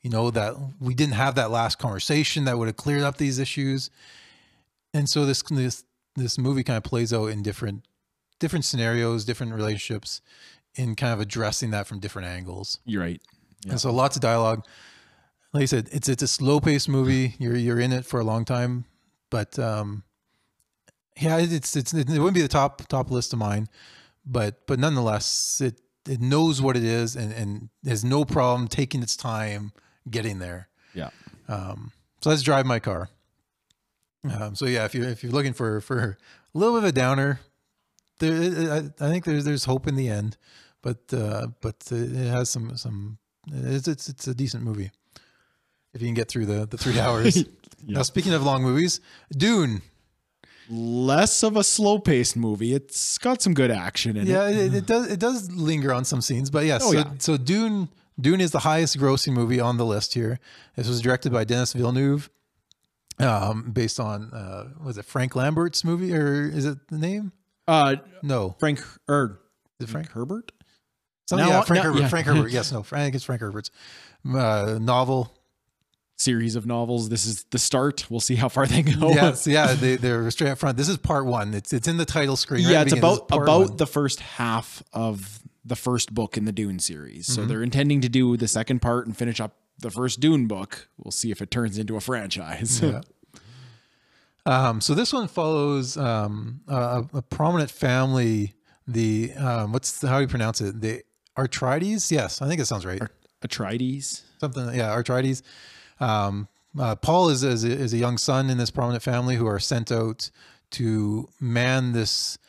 that we didn't have that last conversation that would have cleared up these issues. And so this movie kind of plays out in different scenarios, different relationships, in kind of addressing that from different angles. You're right. Yeah. And so lots of dialogue. Like I said, it's a slow paced movie. You're in it for a long time, but yeah, it wouldn't be the top list of mine, but nonetheless, it knows what it is and has no problem taking its time getting there. Yeah. So let's Drive My Car. So yeah, if you're looking for a little bit of a downer, I think there's hope in the end, but it has some. It's a decent movie if you can get through the 3 hours. Now, speaking of long movies, Dune. Less of a slow paced movie. It's got some good action in it. Yeah, it does linger on some scenes, but yes. So Dune is the highest grossing movie on the list here. This was directed by Denis Villeneuve, based on was it Frank Lambert's movie, or is it the name? No, Frank is it Frank Herbert? Frank Herbert. Yeah. Frank Herbert. Yes, no, I think it's Frank Herbert's novel. Series of novels. This is the start. We'll see how far they go. Yes, yeah, they're straight up front. This is part one. It's in the title screen. Yeah, right? it's about the first half of the first book in the Dune series. So they're intending to do the second part and finish up the first Dune book. We'll see if it turns into a franchise. Yeah. So this one follows a prominent family. The how do you pronounce it? The Atreides. Yes, I think it sounds right. Atreides. Something. Yeah, Atreides. Paul is a young son in this prominent family who are sent out to man this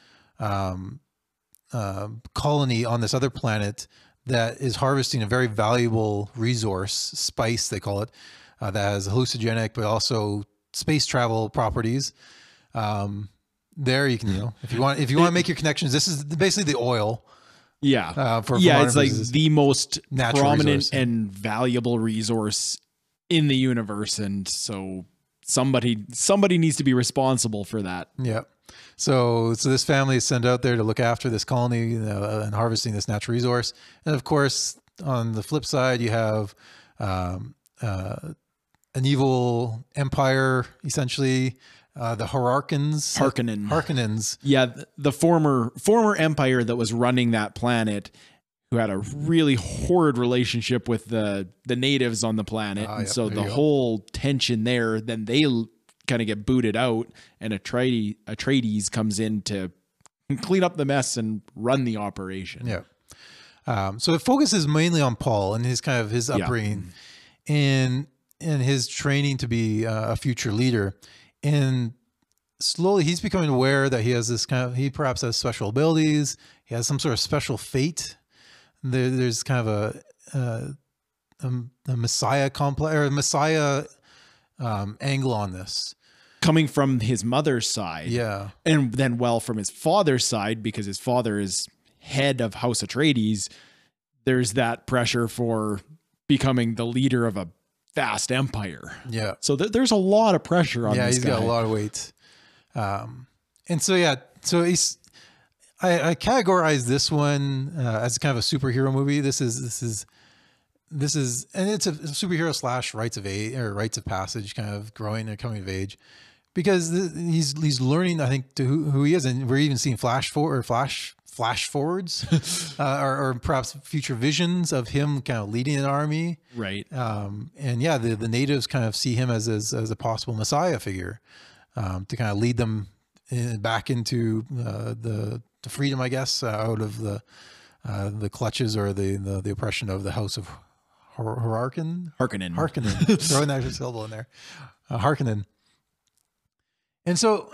colony on this other planet that is harvesting a very valuable resource, spice they call it, that has hallucinogenic but also space travel properties. There you can, if you want to make your connections, this is basically the oil. Yeah. It's like the most prominent resource and valuable resource in the universe, and so somebody needs to be responsible for that. Yeah. So this family is sent out there to look after this colony and harvesting this natural resource. And of course, on the flip side, you have an evil empire, essentially, the Harkonnens. Yeah, the former empire that was running that planet, who had a really horrid relationship with the natives on the planet. And so the whole tension there, then they kind of get booted out, and Atreides comes in to clean up the mess and run the operation. Yeah. So it focuses mainly on Paul and his upbringing and his training to be a future leader. And slowly he's becoming aware that he has he perhaps has special abilities. He has some sort of special fate. There's kind of a Messiah complex or a Messiah angle on this, coming from his mother's side. Yeah, and then from his father's side, because his father is head of House Atreides. There's that pressure for becoming the leader of a vast empire. Yeah, so there's a lot of pressure on. Yeah, this he's guy. got a lot of weight, and so he's. I categorize this one as kind of a superhero movie. This is, and it's a superhero / rites of passage, kind of growing and coming of age, because he's learning, I think, to who he is, and we're even seeing flash forwards, or perhaps future visions of him kind of leading an army, right? And yeah, the natives kind of see him as a possible Messiah figure, to kind of lead them back into the freedom, I guess, out of the clutches or the oppression of the House of Harkonnen. Throwing that syllable in there, Harkonnen. And so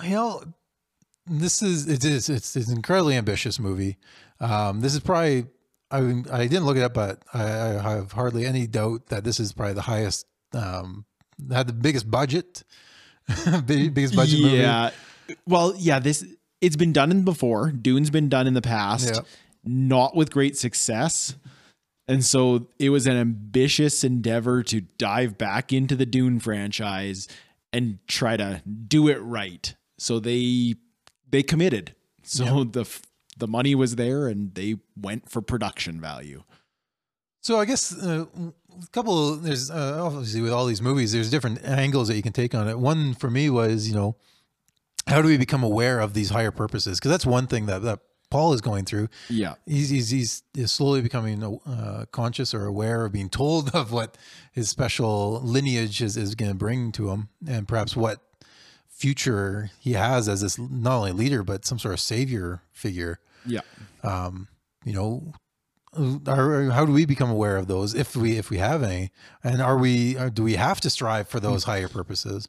it's an incredibly ambitious movie. This is probably I didn't look it up, but I have hardly any doubt that this is probably the highest, had the biggest budget, biggest budget movie. Yeah. Well, yeah, it's been done before. Dune's been done in the past, not with great success. And so it was an ambitious endeavor to dive back into the Dune franchise and try to do it right. So they committed. So the money was there, and they went for production value. So I guess a couple. There's obviously with all these movies, there's different angles that you can take on it. One for me was, how do we become aware of these higher purposes? Because that's one thing that Paul is going through. Yeah. He's slowly becoming conscious or aware of being told of what his special lineage is going to bring to him, and perhaps what future he has as this not only leader but some sort of savior figure. Yeah. How do we become aware of those if we have any, and do we have to strive for those higher purposes?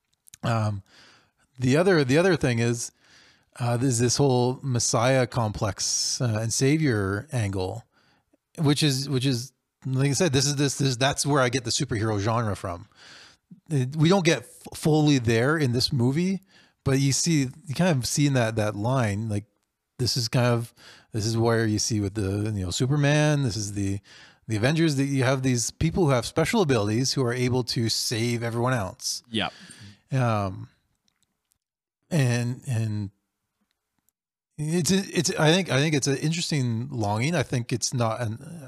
The other thing is there's this whole Messiah complex and savior angle, which is like I said, that's where I get the superhero genre from. We don't get fully there in this movie, but you kind of see in that line, like this is where you see with the Superman. This is the Avengers, that you have these people who have special abilities who are able to save everyone else. Yeah. And it's I think it's an interesting longing. I think it's not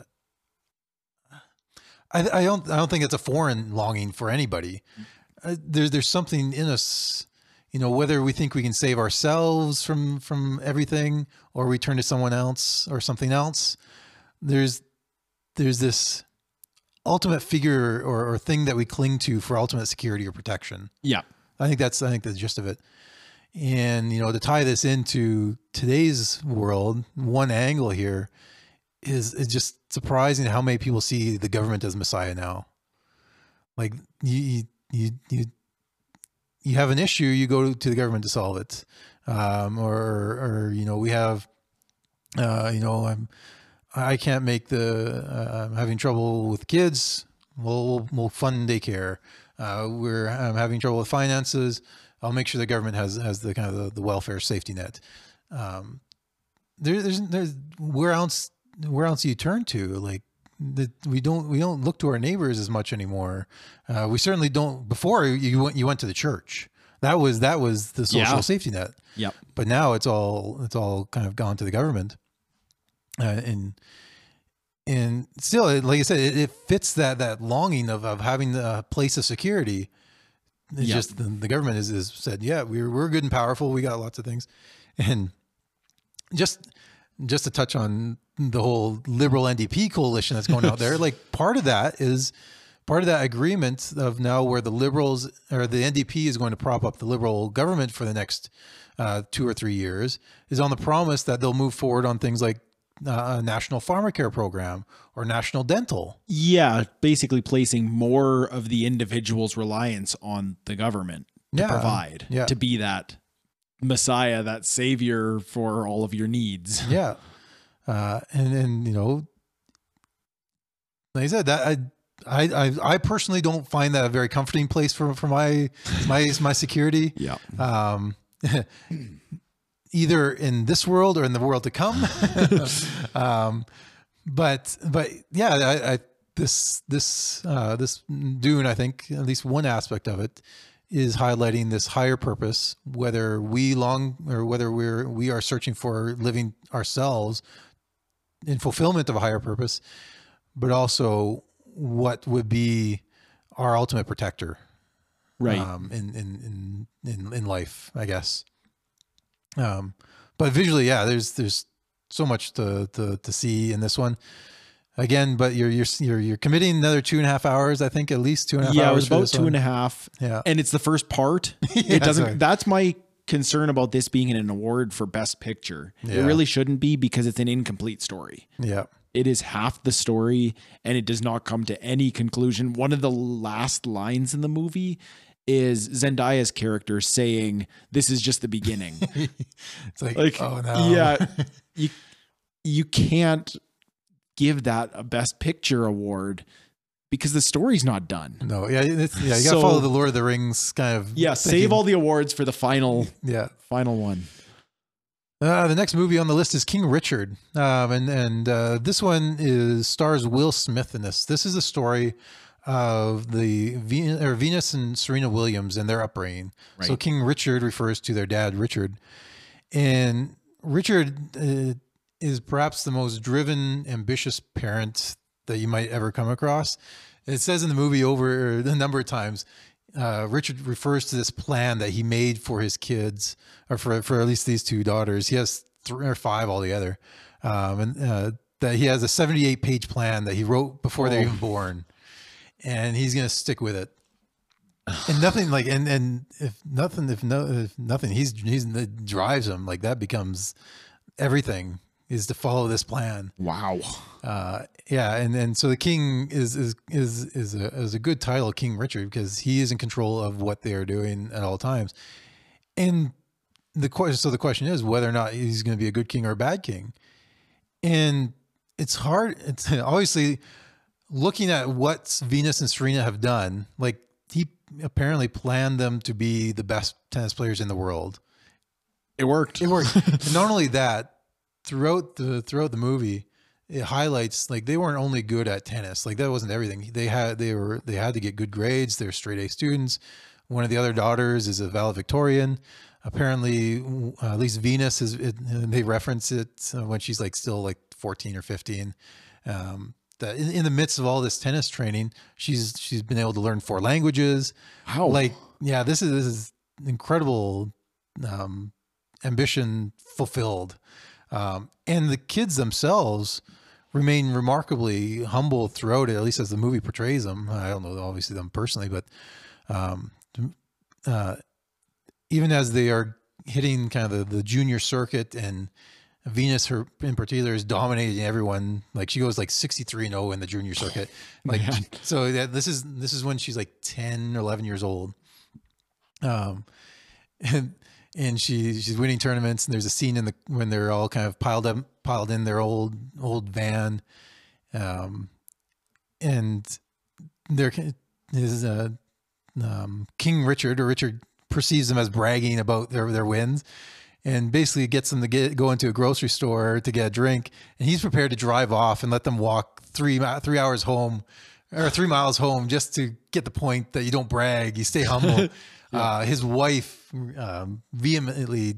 I don't think it's a foreign longing for anybody. There's something in us, whether we think we can save ourselves from everything or we turn to someone else or something else. There's this ultimate figure or thing that we cling to for ultimate security or protection. Yeah. I think that's the gist of it. And, to tie this into today's world, one angle here is just surprising how many people see the government as Messiah now. Like you have an issue, you go to the government to solve it. Or we have, I can't make I'm having trouble with kids. We'll fund daycare. I'm having trouble with finances. I'll make sure the government has the kind of the welfare safety net. There's where else do you turn to? Like we don't look to our neighbors as much anymore. We certainly don't. Before you went to the church. That was the social safety net. Yep. But now it's all kind of gone to the government. And still, like I said, it fits that longing of having a place of security. It's just the government is said, yeah, we're good and powerful. We got lots of things. And just to touch on the whole liberal NDP coalition that's going out there, like part of that agreement of now where the Liberals or the NDP is going to prop up the Liberal government for the next 2 or 3 years is on the promise that they'll move forward on things like a national pharmacare program or national dental. Yeah, basically placing more of the individual's reliance on the government to provide, to be that Messiah, that savior for all of your needs. Yeah. And like I said, that I personally don't find that a very comforting place for my security. Yeah. Either in this world or in the world to come. But yeah, this Dune, I think at least one aspect of it is highlighting this higher purpose, whether we are searching for living ourselves in fulfillment of a higher purpose, but also what would be our ultimate protector, right? In life, I guess. But visually, yeah, there's so much to see in this one. Again, but you're committing another 2.5 hours, I think, at least 2.5 hours. Yeah, it was about 2.5. Yeah, and it's the first part. Yeah, it doesn't. That's my concern about this being an award for Best Picture. Yeah. It really shouldn't be because it's an incomplete story. Yeah. It is half the story and it does not come to any conclusion. One of the last lines in the movie is Zendaya's character saying, "This is just the beginning." It's like, oh no. Yeah, you can't give that a Best Picture award because the story's not done. No, yeah, you got to follow the Lord of the Rings kind of. Yeah, save all the awards for the final one. The next movie on the list is King Richard, and this one stars Will Smith in this. This is a story of the Venus and Serena Williams and their upbringing. Right. So King Richard refers to their dad, Richard, and Richard is perhaps the most driven, ambitious parent that you might ever come across. It says in the movie over a number of times, Richard refers to this plan that he made for his kids, or for at least these two daughters. He has 3 or 5 altogether. And that he has a 78-page plan that he wrote before they're even born, and he's going to stick with it. And nothing like, and if nothing, he's that drives him, like that becomes everything, is to follow this plan. Wow. Yeah. And so the king is a good title, King Richard, because he is in control of what they are doing at all times. And the question is whether or not he's going to be a good king or a bad king. And it's hard. It's obviously looking at what Venus and Serena have done. Like, he apparently planned them to be the best tennis players in the world. It worked. And not only that, throughout the movie, it highlights like they weren't only good at tennis. Like, that wasn't everything. They had to get good grades. They're straight A students. One of the other daughters is a valedictorian. Apparently, at least Venus they reference it when she's like still like 14 or 15. That in the midst of all this tennis training, she's been able to learn 4 languages. Wow. Like, yeah, this is incredible ambition fulfilled. And the kids themselves remain remarkably humble throughout it, at least as the movie portrays them. I don't know, obviously, them personally, but even as they are hitting kind of the junior circuit, and Venus, her in particular, is dominating everyone. Like, she goes like 63-0 in the junior circuit. Like, man. So yeah, this is when she's like 10 or 11 years old. And she's winning tournaments, and there's a scene when they're all kind of piled in their old van. And there is King Richard perceives them as bragging about their wins, and basically gets them to go into a grocery store to get a drink, and he's prepared to drive off and let them walk 3 hours home, or 3 miles home, just to get the point that you don't brag, you stay humble. Yeah. His wife vehemently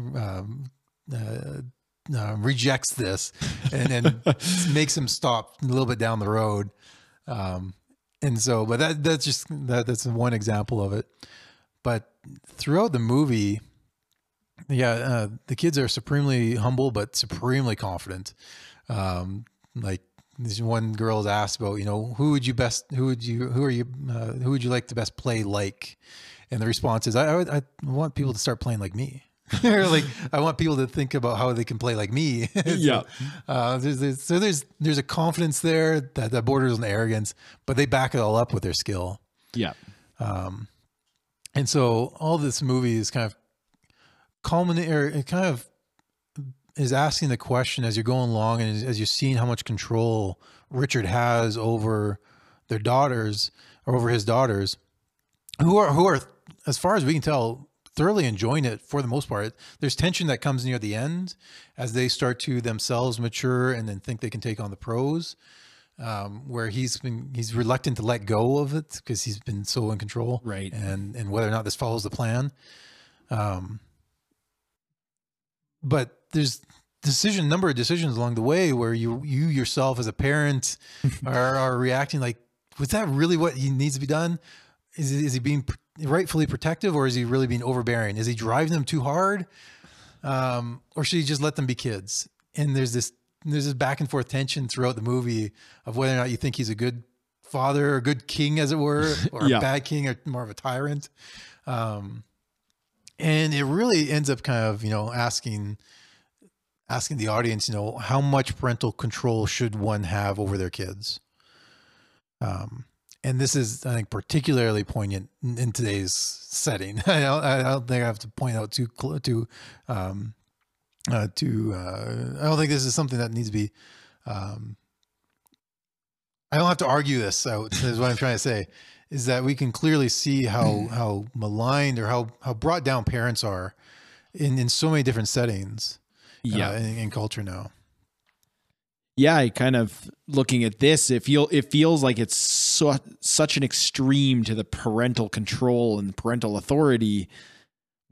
rejects this, and makes him stop a little bit down the road. And so, but that's one example of it. But throughout the movie, yeah, the kids are supremely humble, but supremely confident. Like, this one girl is asked about, who would you like to best play like? And the response is, I want people to start playing like me. Like, I want people to think about how they can play like me. Yeah. There's a confidence there that borders on arrogance, but they back it all up with their skill. Yeah. And so all this movie is kind of it kind of is asking the question as you're going along, and as you're seeing how much control Richard has over their daughters, or over his daughters, who are, as far as we can tell, thoroughly enjoying it for the most part. There's tension that comes near the end as they start to themselves mature and then think they can take on the pros, where he's reluctant to let go of it because he's been so in control, right? And whether or not this follows the plan. But there's number of decisions along the way where you yourself as a parent are reacting like, was that really what needs to be done? Is he being rightfully protective, or is he really being overbearing? Is he driving them too hard? Or should he just let them be kids? And there's this back and forth tension throughout the movie of whether or not you think he's a good father, or a good king, as it were, or a bad king, or more of a tyrant. And it really ends up kind of, asking the audience, how much parental control should one have over their kids? And this is, I think, particularly poignant in today's setting. I don't think I have to point out I don't think this is something that needs to be, I don't have to argue this out, is what I'm trying to say, is that we can clearly see how maligned, or how brought down parents are in so many different settings, in culture now. Yeah, I kind of, looking at this, it feels like it's such an extreme to the parental control and parental authority,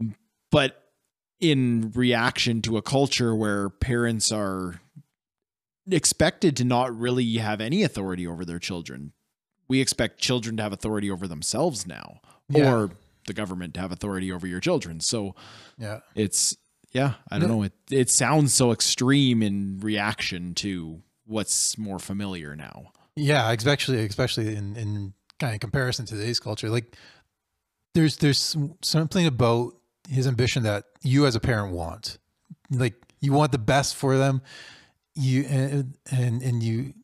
but in reaction to a culture where parents are expected to not really have any authority over their children. We expect children to have authority over themselves now, or the government to have authority over your children. So Yeah. it's, I don't know. It sounds so extreme in reaction to what's more familiar now. Yeah, especially in kind of comparison to today's culture. Like there's something about his ambition that you as a parent want. Like you want the best for them. You and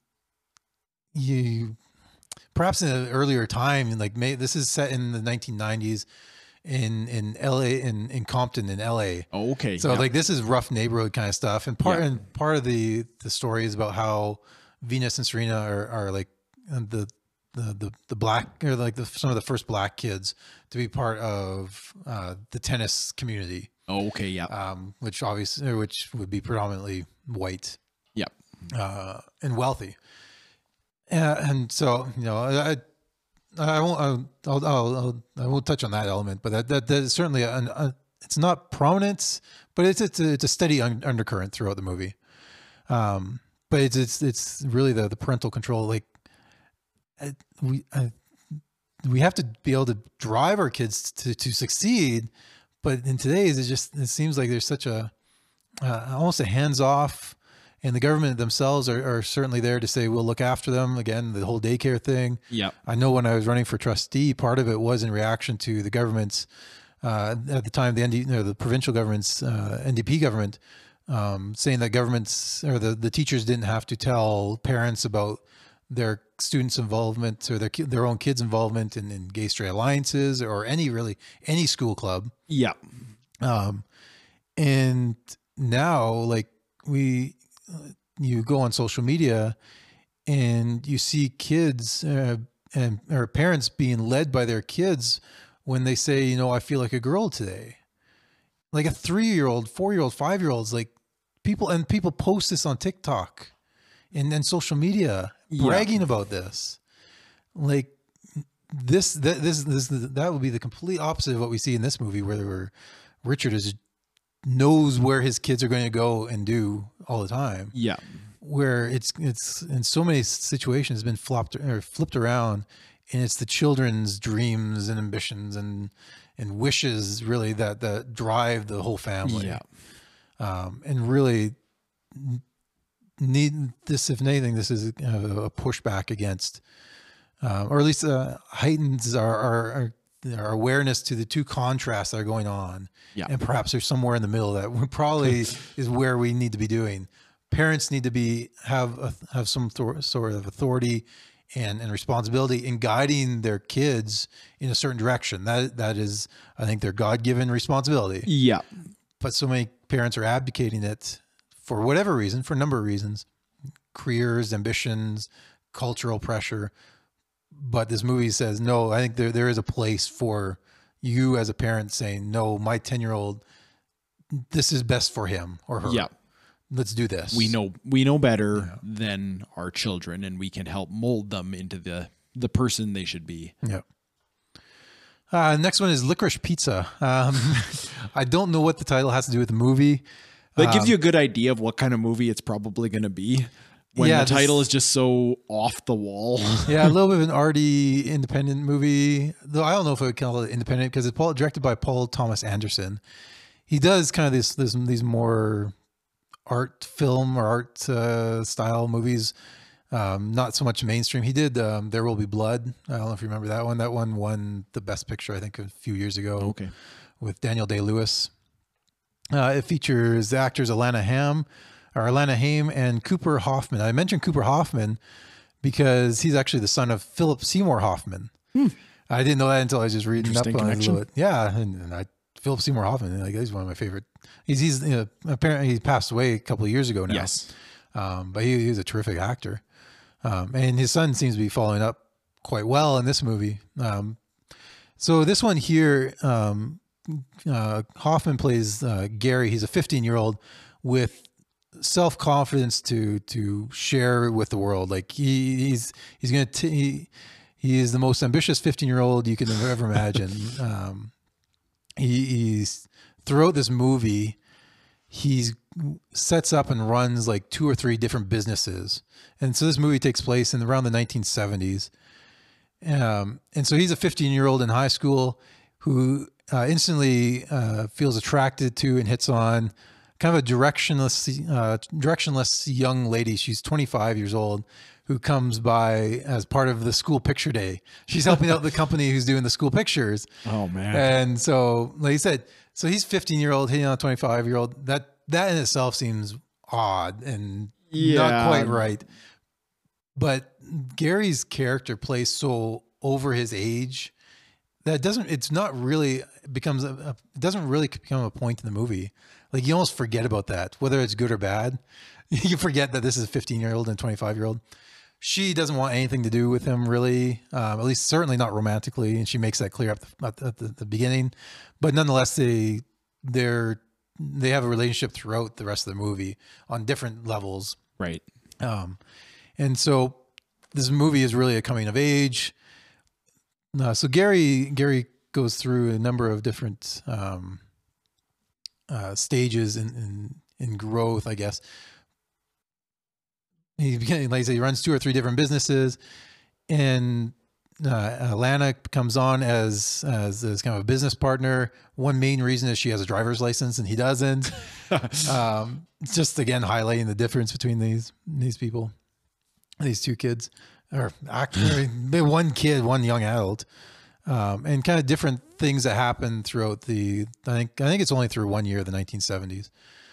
you perhaps in an earlier time, like this is set in the 1990s in LA, in Compton in LA. Oh, okay. So like this is rough neighborhood kind of stuff. And part of the story is about how Venus and Serena are like the black, or like some of the first black kids to be part of the tennis community. Oh, okay. Yeah. Which would be predominantly white. Yep. And wealthy. And so, I won't touch on that element, but that is certainly it's not prominent, but it's a steady undercurrent throughout the movie. But it's really the parental control. Like we have to be able to drive our kids to succeed, but in today's it seems like there's such a almost a hands off. And the government themselves are certainly there to say, we'll look after them. Again, the whole daycare thing. Yeah. I know when I was running for trustee, part of it was in reaction to the government's, at the time, the provincial government's, NDP government, saying that governments or the teachers didn't have to tell parents about their students' involvement or their own kids' involvement in gay straight alliances or any school club. Yeah. And now, like you go on social media and you see kids or parents being led by their kids when they say, I feel like a girl today. Like a 3-year-old, 4-year-old, 5-year-olds, like people post this on TikTok and then social media bragging about this. Like that would be the complete opposite of what we see in this movie, where Richard knows where his kids are going to go and do all the time. Yeah. Where it's in so many situations been flipped around, and it's the children's dreams and ambitions and wishes really that drive the whole family. Yeah. And really need this, if anything, this is a pushback against, or at least heightens our awareness to the two contrasts that are going on. Yeah. And perhaps there's somewhere in the middle that probably is where we need to be doing. Parents need to have some sort of authority and responsibility in guiding their kids in a certain direction. That is, I think, their God-given responsibility. Yeah. But so many parents are abdicating it for whatever reason, for a number of reasons, careers, ambitions, cultural pressure. But this movie says, no, I think there is a place for you as a parent saying, no, my 10-year-old, this is best for him or her. Yeah. Let's do this. We know better than our children, and we can help mold them into the person they should be. Yeah. Next one is Licorice Pizza. I don't know what the title has to do with the movie. That gives you a good idea of what kind of movie it's probably going to be. When the title is just so off the wall. Yeah, a little bit of an arty independent movie. Though I don't know if I would call it independent because it's directed by Paul Thomas Anderson. He does kind of these more art film or art style movies. Not so much mainstream. He did There Will Be Blood. I don't know if you remember that one. That one won the Best Picture, I think, a few years ago. Okay. With Daniel Day-Lewis. It features actors Alana Haim and Cooper Hoffman. I mentioned Cooper Hoffman because he's actually the son of Philip Seymour Hoffman. I didn't know that until I was just reading up on it a little bit. Yeah, and Philip Seymour Hoffman, like, he's one of my favorite. He's apparently he passed away a couple of years ago now. Yes, but he was a terrific actor, and his son seems to be following up quite well in this movie. So this one here, Hoffman plays Gary. He's a 15-year-old with self-confidence to share with the world. Like he is the most ambitious 15-year-old you can ever imagine. He's throughout this movie, he sets up and runs like 2 or 3 different businesses. And so this movie takes place in around the 1970s. And so he's a 15-year-old in high school who instantly feels attracted to and hits on kind of a directionless young lady. She's 25 years old, who comes by as part of the school picture day. She's helping out the company who's doing the school pictures. Oh man. And so, like you said, so he's 15-year-old hitting on a 25-year-old. That in itself seems odd and not quite right. But Gary's character plays so over his age that it doesn't really become a point in the movie. Like you almost forget about that, whether it's good or bad. You forget that this is a 15-year-old and 25-year-old. She doesn't want anything to do with him really, at least certainly not romantically. And she makes that clear at the beginning, but nonetheless, they have a relationship throughout the rest of the movie on different levels. Right. And so this movie is really a coming of age. So Gary goes through a number of different stages in growth, I guess. Like I said, he runs 2 or 3 different businesses, and Alana comes on as kind of a business partner. One main reason is she has a driver's license and he doesn't. Just again highlighting the difference between these people, these 2 kids, or actually one kid, one young adult, and kind of different things that happen throughout I think it's only through 1 year, the 1970s.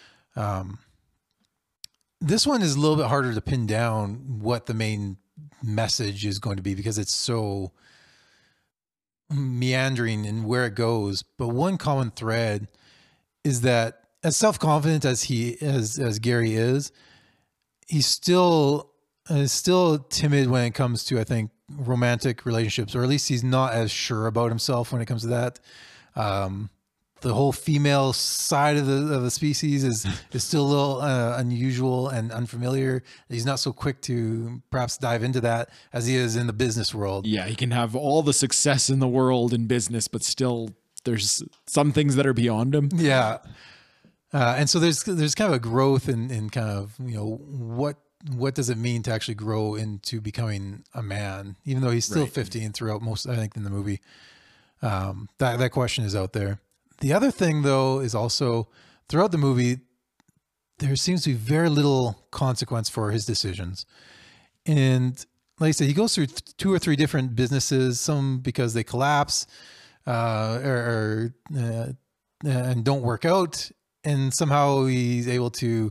This one is a little bit harder to pin down what the main message is going to be because it's so meandering in where it goes. But one common thread is that as self-confident as Gary is, he's still timid when it comes to, I think, romantic relationships, or at least he's not as sure about himself when it comes to that. The whole female side of the species is still a little unusual and unfamiliar. He's not so quick to perhaps dive into that as he is in the business world. Yeah, he can have all the success in the world in business, but still there's some things that are beyond him. Yeah. And so there's kind of a growth in kind of, what does it mean to actually grow into becoming a man, even though he's still 15 throughout most, I think, in the movie. That question is out there. The other thing, though, is also throughout the movie, there seems to be very little consequence for his decisions. And like I said, he goes through 2 or 3 different businesses, some because they collapse and don't work out. And somehow he's able to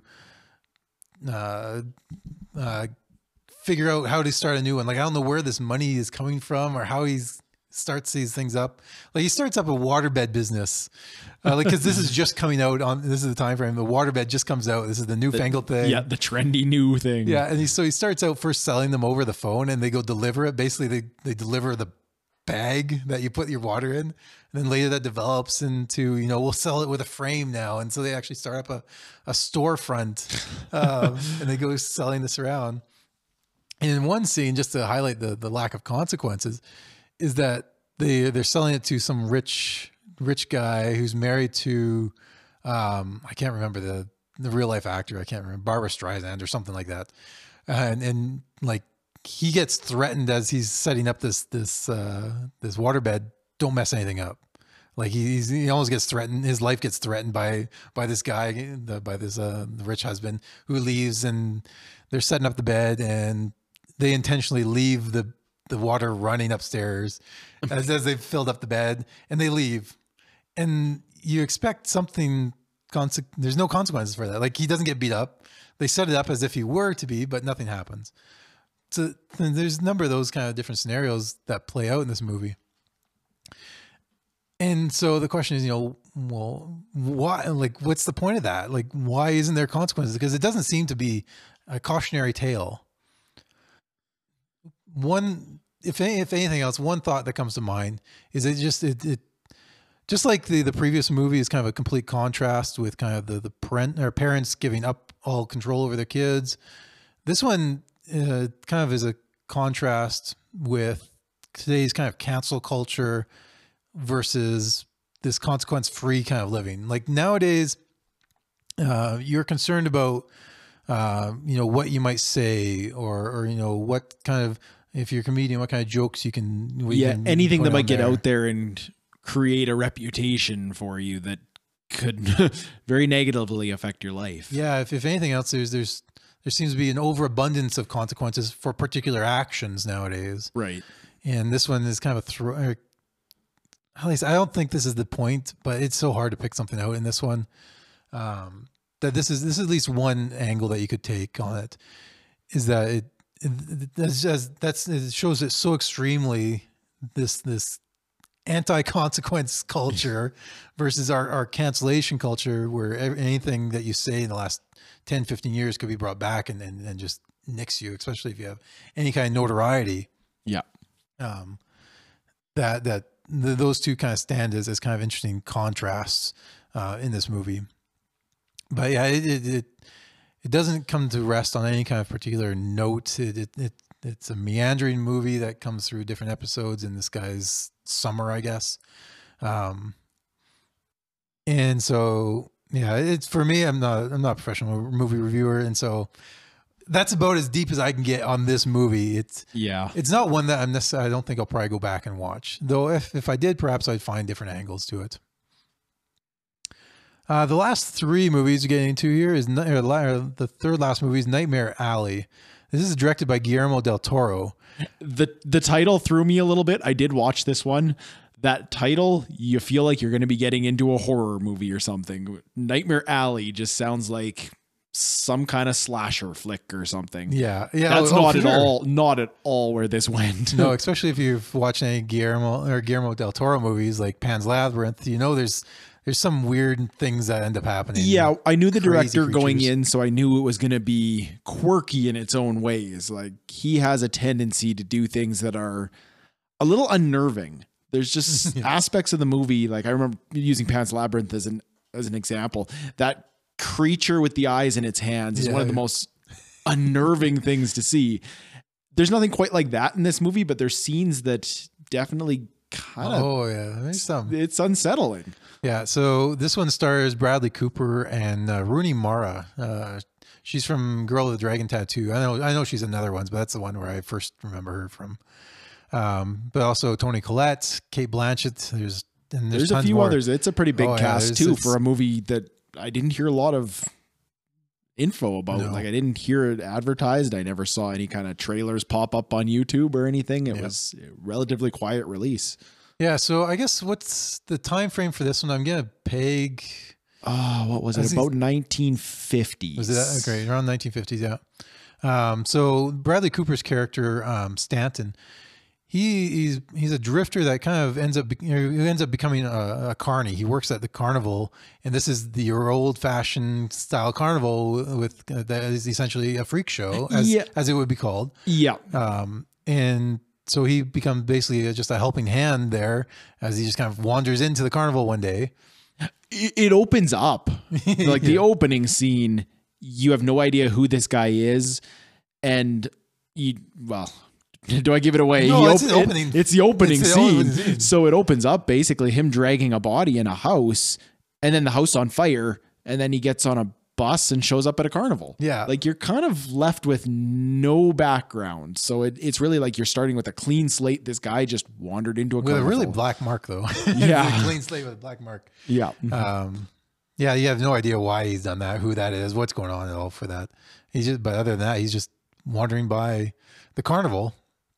figure out how to start a new one. Like, I don't know where this money is coming from or how he's starts these things up. Like he starts up a waterbed business, like, cause this is just coming out on, this is the time frame. The waterbed just comes out. This is the newfangled thing. Yeah. The trendy new thing. Yeah. And so he starts out first selling them over the phone and they go deliver it. Basically they deliver the bag that you put your water in. And then later that develops into, we'll sell it with a frame now. And so they actually start up a storefront and they go selling this around. And in one scene, just to highlight the lack of consequences, is that they're selling it to some rich guy who's married to I can't remember the real life actor. I can't remember, Barbara Streisand or something like that. And like he gets threatened as he's setting up this waterbed. Don't mess anything up. Like he almost gets threatened. His life gets threatened by this guy, by this rich husband who leaves, and they're setting up the bed and they intentionally leave the water running upstairs as they've filled up the bed, and they leave. And you expect something, there's no consequences for that. Like he doesn't get beat up. They set it up as if he were to be, but nothing happens. So there's a number of those kind of different scenarios that play out in this movie. And so the question is, well, why, like, what's the point of that? Like, why isn't there consequences? Because it doesn't seem to be a cautionary tale. If anything else, one thought that comes to mind is it just like the previous movie is kind of a complete contrast with kind of the parents giving up all control over their kids. This one kind of is a contrast with today's kind of cancel culture versus this consequence-free kind of living. Like nowadays, you're concerned about, what you might say, or what kind of, if you're a comedian, what kind of jokes you can, anything put that might on get there. out there and create a reputation for you that could very negatively affect your life. Yeah, if anything else, there seems to be an overabundance of consequences for particular actions nowadays. Right. And this one is kind of at least I don't think this is the point, but it's so hard to pick something out in this one. That this is at least one angle that you could take on it, is that it shows it so extremely, this anti-consequence culture versus our cancellation culture, where anything that you say in the last 10, 15 years could be brought back and just nix you, especially if you have any kind of notoriety. Yeah. Those two kind of stand as kind of interesting contrasts in this movie. But yeah, it doesn't come to rest on any kind of particular note. It's a meandering movie that comes through different episodes in this guy's summer, I guess. And so, yeah, it's, for me, I'm not a professional movie reviewer. And so that's about as deep as I can get on this movie. It's not one that I don't think I'll probably go back and watch, though. If I did, perhaps I'd find different angles to it. The last three movies we're getting into here is the third last movie is Nightmare Alley. This is directed by Guillermo del Toro. The title threw me a little bit. I did watch this one. That title, you feel like you're going to be getting into a horror movie or something. Nightmare Alley just sounds like some kind of slasher flick or something. Yeah. That's not at all where this went. No, especially if you've watched any Guillermo del Toro movies like Pan's Labyrinth, there's some weird things that end up happening. Yeah, I knew the director creatures going in, so I knew it was going to be quirky in its own ways. Like, he has a tendency to do things that are a little unnerving. There's just aspects of the movie, like I remember using Pan's Labyrinth as an example. That creature with the eyes in its hands is one of the most unnerving things to see. There's nothing quite like that in this movie, but there's scenes that definitely kind of it's unsettling. Yeah, so this one stars Bradley Cooper and Rooney Mara. She's from Girl with the Dragon Tattoo. I know she's in other ones, but that's the one where I first remember her from. But also Toni Collette, Cate Blanchett. There's a few more. others. It's a pretty big cast too for a movie that I didn't hear a lot of info about. No. Like, I didn't hear it advertised. I never saw any kind of trailers pop up on YouTube or anything. It was a relatively quiet release. Yeah, so I guess what's the time frame for this one? I'm gonna peg. Oh, what was it? About 1950s. Was it okay? Around 1950s, yeah. So Bradley Cooper's character, Stanton, he's a drifter that kind of ends up becoming a carny. He works at the carnival, and this is your old-fashioned style carnival with that is essentially a freak show, as it would be called. Yeah. And so he becomes basically just a helping hand there as he just kind of wanders into the carnival one day. It opens up like the opening scene. You have no idea who this guy is. And do I give it away? No, it's the opening. It's the opening scene. So it opens up basically him dragging a body in a house, and then the house on fire. And then he gets on a bus and shows up at a carnival. Yeah. Like, you're kind of left with no background. So it's really like you're starting with a clean slate. This guy just wandered into a carnival. With a really black mark, though. Yeah. A clean slate with a black mark. Yeah. Yeah, you have no idea why he's done that, who that is, what's going on at all for that. But other than that, he's just wandering by the carnival.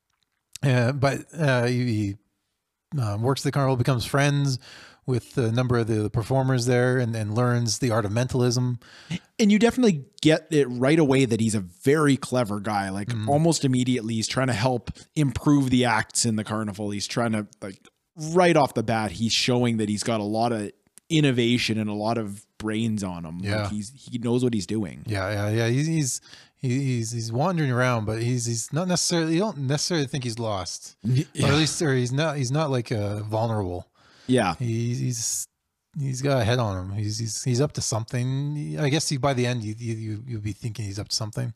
But he works the carnival, becomes friends with a number of the performers there, and learns the art of mentalism. And you definitely get it right away that he's a very clever guy. Like, almost immediately, he's trying to help improve the acts in the carnival. He's trying to, like, right off the bat, he's showing that he's got a lot of innovation and a lot of brains on him. Yeah. Like, he knows what he's doing. Yeah. He's wandering around, but he's not necessarily. You don't necessarily think he's lost, or at least, or he's not like vulnerable. Yeah, he's got a head on him. He's up to something. I guess by the end you'll be thinking he's up to something.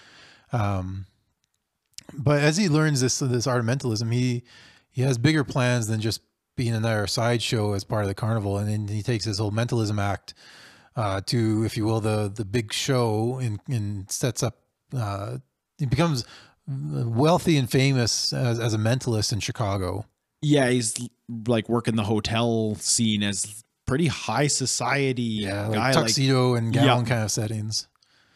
But as he learns this art of mentalism, he has bigger plans than just being another sideshow as part of the carnival, and then he takes his whole mentalism act to, if you will, the big show, and sets up. He becomes wealthy and famous as a mentalist in Chicago. Yeah, he's like working the hotel scene as pretty high society Yeah, guy, like tuxedo and gown Yeah. kind of settings.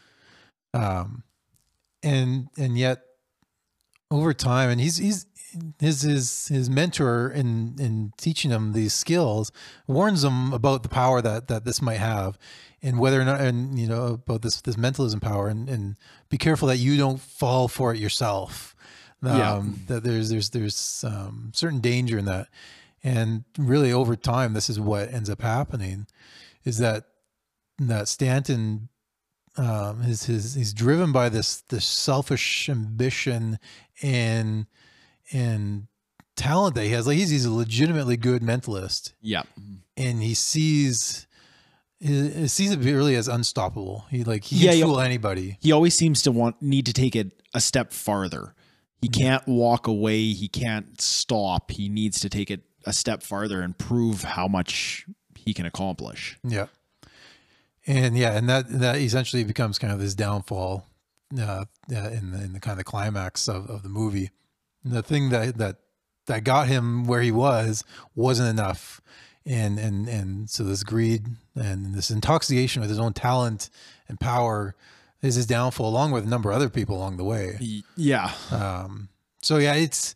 And yet over time, and his mentor in teaching him these skills warns him about the power that this might have, and whether or not, and about this mentalism power, and be careful that you don't fall for it yourself. That there's certain danger in that. And really over time, this is what ends up happening, is that Stanton, he's driven by this selfish ambition and talent that he has. Like he's a legitimately good mentalist. Yeah. And he sees it really as unstoppable. He can fool anybody. He always seems to need to take it a step farther. He can't walk away. He can't stop. He needs to take it a step farther and prove how much he can accomplish. Yeah. And that essentially becomes kind of his downfall in the kind of climax of the movie. And the thing that got him where he wasn't enough. And so this greed and this intoxication with his own talent and power is his downfall, along with a number of other people along the way. Yeah. So it's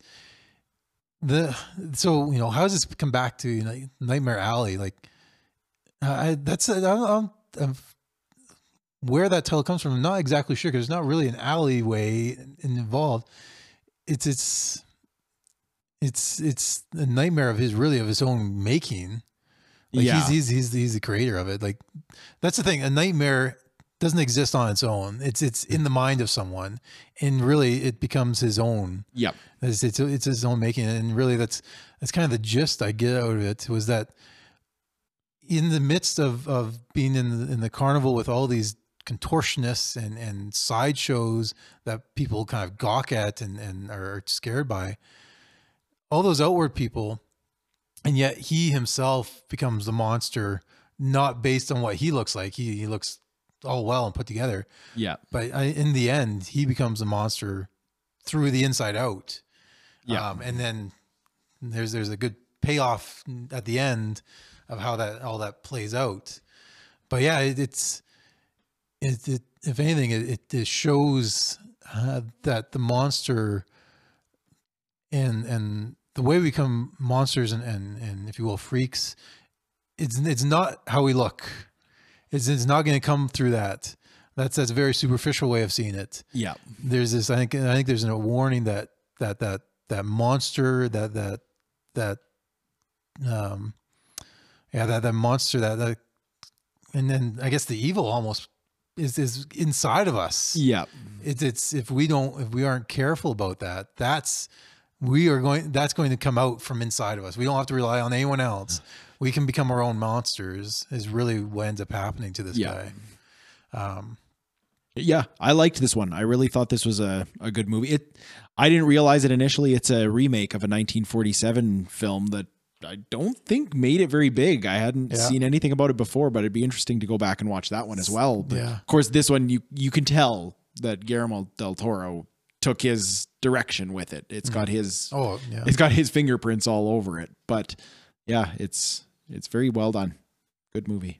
how does this come back to Nightmare Alley? Like where that title comes from, I'm not exactly sure, because there's not really an alleyway involved. It's a nightmare of his own making. Like he's the creator of it. Like that's the thing. A nightmare doesn't exist on its own. It's in the mind of someone, and really it becomes his own. Yep. It's his own making, and really that's kind of the gist I get out of it, was that in the midst of being in the carnival with all these contortionists and sideshows that people kind of gawk at and are scared by, all those outward people, and yet he himself becomes the monster, not based on what he looks like. He looks all well and put together. Yeah. But in the end, he becomes a monster through the inside out. Yeah. And then there's a good payoff at the end of how all that plays out. But yeah, it if anything, it shows that the monster and the way we become monsters and if you will, freaks, it's not how we look. It's not going to come through that. That's a very superficial way of seeing it. Yeah. There's this, I think there's a warning that monster, that monster that, and then I guess the evil almost is inside of us. Yeah. It's if we aren't careful about that, that's going to come out from inside of us. We don't have to rely on anyone else. We can become our own monsters, is really what ends up happening to this guy. Yeah, I liked this one. I really thought this was a good movie. I didn't realize it initially. It's a remake of a 1947 film that I don't think made it very big. I hadn't seen anything about it before, but it'd be interesting to go back and watch that one as well. But of course, this one, you can tell that Guillermo del Toro took his direction with it. It's got it's got his fingerprints all over it. But yeah, it's very well done. Good movie.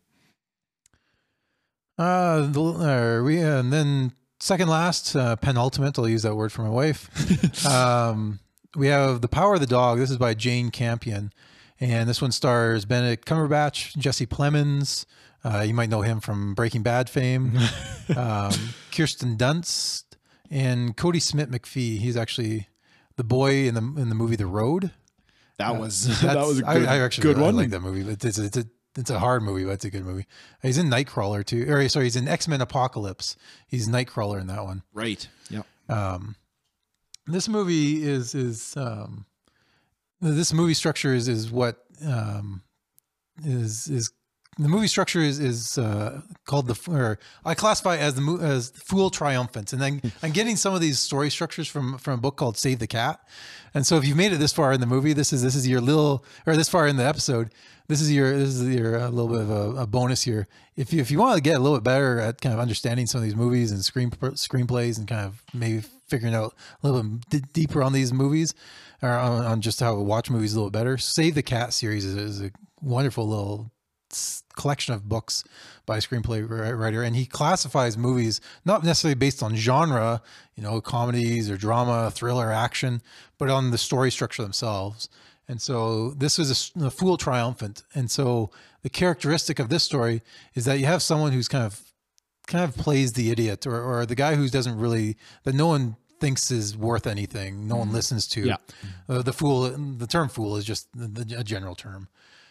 And then second last, penultimate, I'll use that word for my wife. We have The Power of the Dog. This is by Jane Campion. And this one stars Benedict Cumberbatch, Jesse Plemons. You might know him from Breaking Bad fame. Kirsten Dunst and Cody Smith McPhee. He's actually the boy in the movie The Road. That was a good one. I like that movie. But it's a hard movie, but it's a good movie. He's in Nightcrawler too. Or sorry, he's in X-Men Apocalypse. He's Nightcrawler in that one. Right. Yep. This movie is this movie structure is what is the movie structure is called or I classify it as as Fool Triumphant, and then I'm getting some of these story structures from a book called Save the Cat. And so if you've made it this far in the movie, this is your little, or this far in the episode, this is your a little bit of a bonus here. If you want to get a little bit better at kind of understanding some of these movies and screenplays, and kind of maybe figuring out a little bit deeper on these movies, or on just how to watch movies a little better, Save the Cat series is a wonderful little collection of books by a screenplay writer, and he classifies movies not necessarily based on genre, comedies or drama, thriller, action, but on the story structure themselves. And so this is a Fool Triumphant. And so the characteristic of this story is that you have someone who's kind of plays the idiot, or the guy who doesn't really, that no one thinks is worth anything, no one listens to. Yeah. The fool, the term fool is just a general term.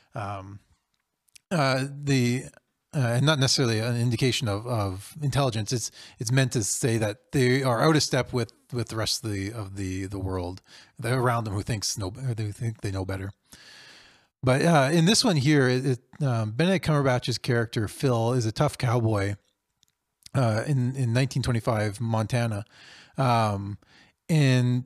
And not necessarily an indication of intelligence. It's meant to say that they are out of step with the rest of the world they're around them, who they think they know better. But in this one here, Benedict Cumberbatch's character Phil is a tough cowboy in 1925 Montana, and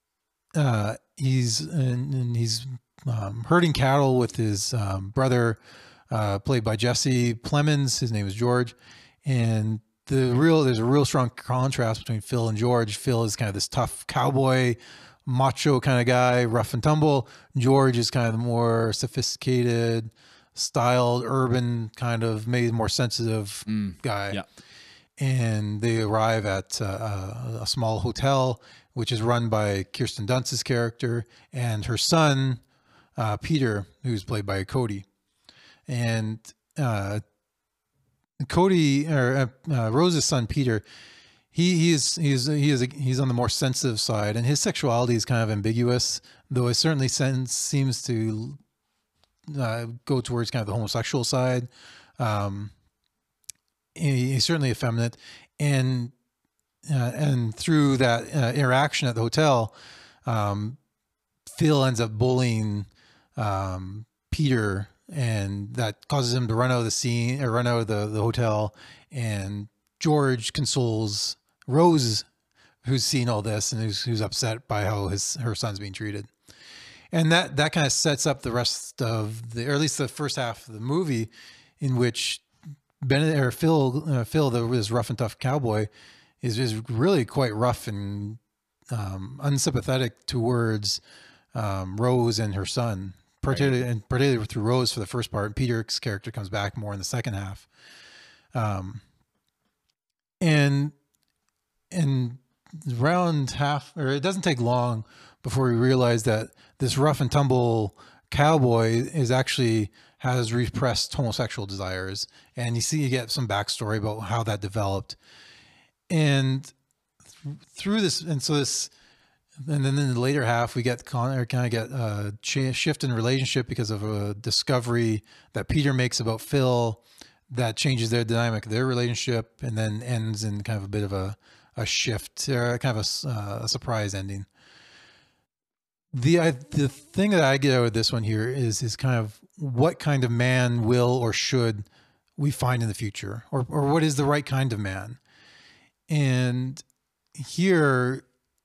he's herding cattle with his brother, played by Jesse Plemons. His name is George, and there's a real strong contrast between Phil and George. Phil is kind of this tough cowboy, macho kind of guy, rough and tumble. George is kind of the more sophisticated, styled, urban, kind of maybe more sensitive guy. Yeah. And they arrive at a small hotel, which is run by Kirsten Dunst's character and her son, Peter, who's played by Cody. And Cody, or Rose's son Peter, he's on the more sensitive side, and his sexuality is kind of ambiguous, though it certainly seems to go towards kind of the homosexual side. He's certainly effeminate, and through that interaction at the hotel, Phil ends up bullying Peter, and that causes him to run out of the scene, or run out of the hotel. And George consoles Rose, who's seen all this and who's upset by how her son's being treated. And that kind of sets up the rest of or at least the first half of the movie, in which Phil, this rough and tough cowboy, is really quite rough and unsympathetic towards Rose and her son, particularly through Rose for the first part. Peter's character comes back more in the second half, and around half, or it doesn't take long before we realize that this rough and tumble cowboy has repressed homosexual desires, and you get some backstory about how that developed, and through this, and then in the later half we get a shift in relationship because of a discovery that Peter makes about Phil that changes their dynamic, their relationship, and then ends in kind of a bit of a shift, or kind of a surprise ending. The thing that I get out of this one here is kind of what kind of man will or should we find in the future, or what is the right kind of man. And here,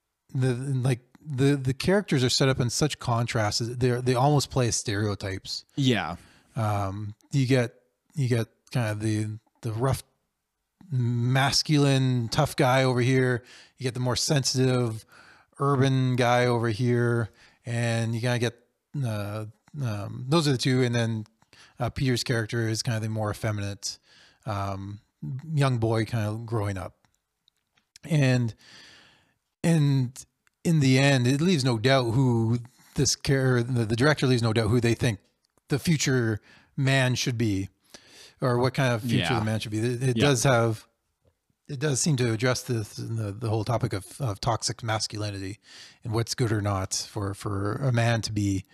the characters are set up in such contrast. They almost play as stereotypes. Yeah. You get kind of the rough, masculine, tough guy over here. You get the more sensitive, urban guy over here, and you kind of get those are the two. And then Peter's character is kind of the more effeminate young boy, kind of growing up. And in the end, it leaves no doubt who the director leaves no doubt who they think the future man should be, or what kind of future the man should be. It does seem to address the whole topic of toxic masculinity and what's good or not for a man to be.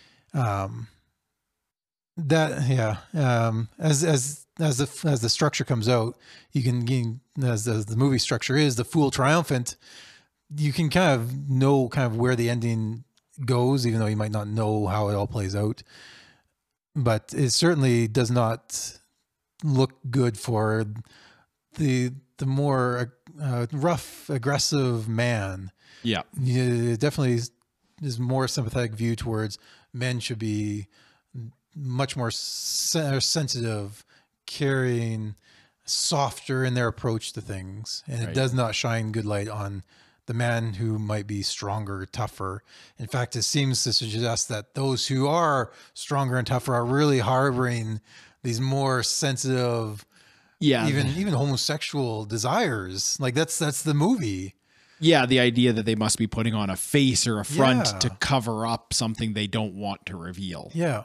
As the structure comes out, you can as the movie structure is the Fool Triumphant, you can kind of know kind of where the ending goes, even though you might not know how it all plays out. but it certainly does not look good for the more rough, aggressive man. Yeah. It definitely is more sympathetic view towards men should be much more sensitive, caring, softer in their approach to things. And it does not shine good light on the man who might be stronger, tougher. In fact, it seems to suggest that those who are stronger and tougher are really harboring these more sensitive, even homosexual desires. Like that's the movie. Yeah, the idea that they must be putting on a face or a front to cover up something they don't want to reveal. Yeah.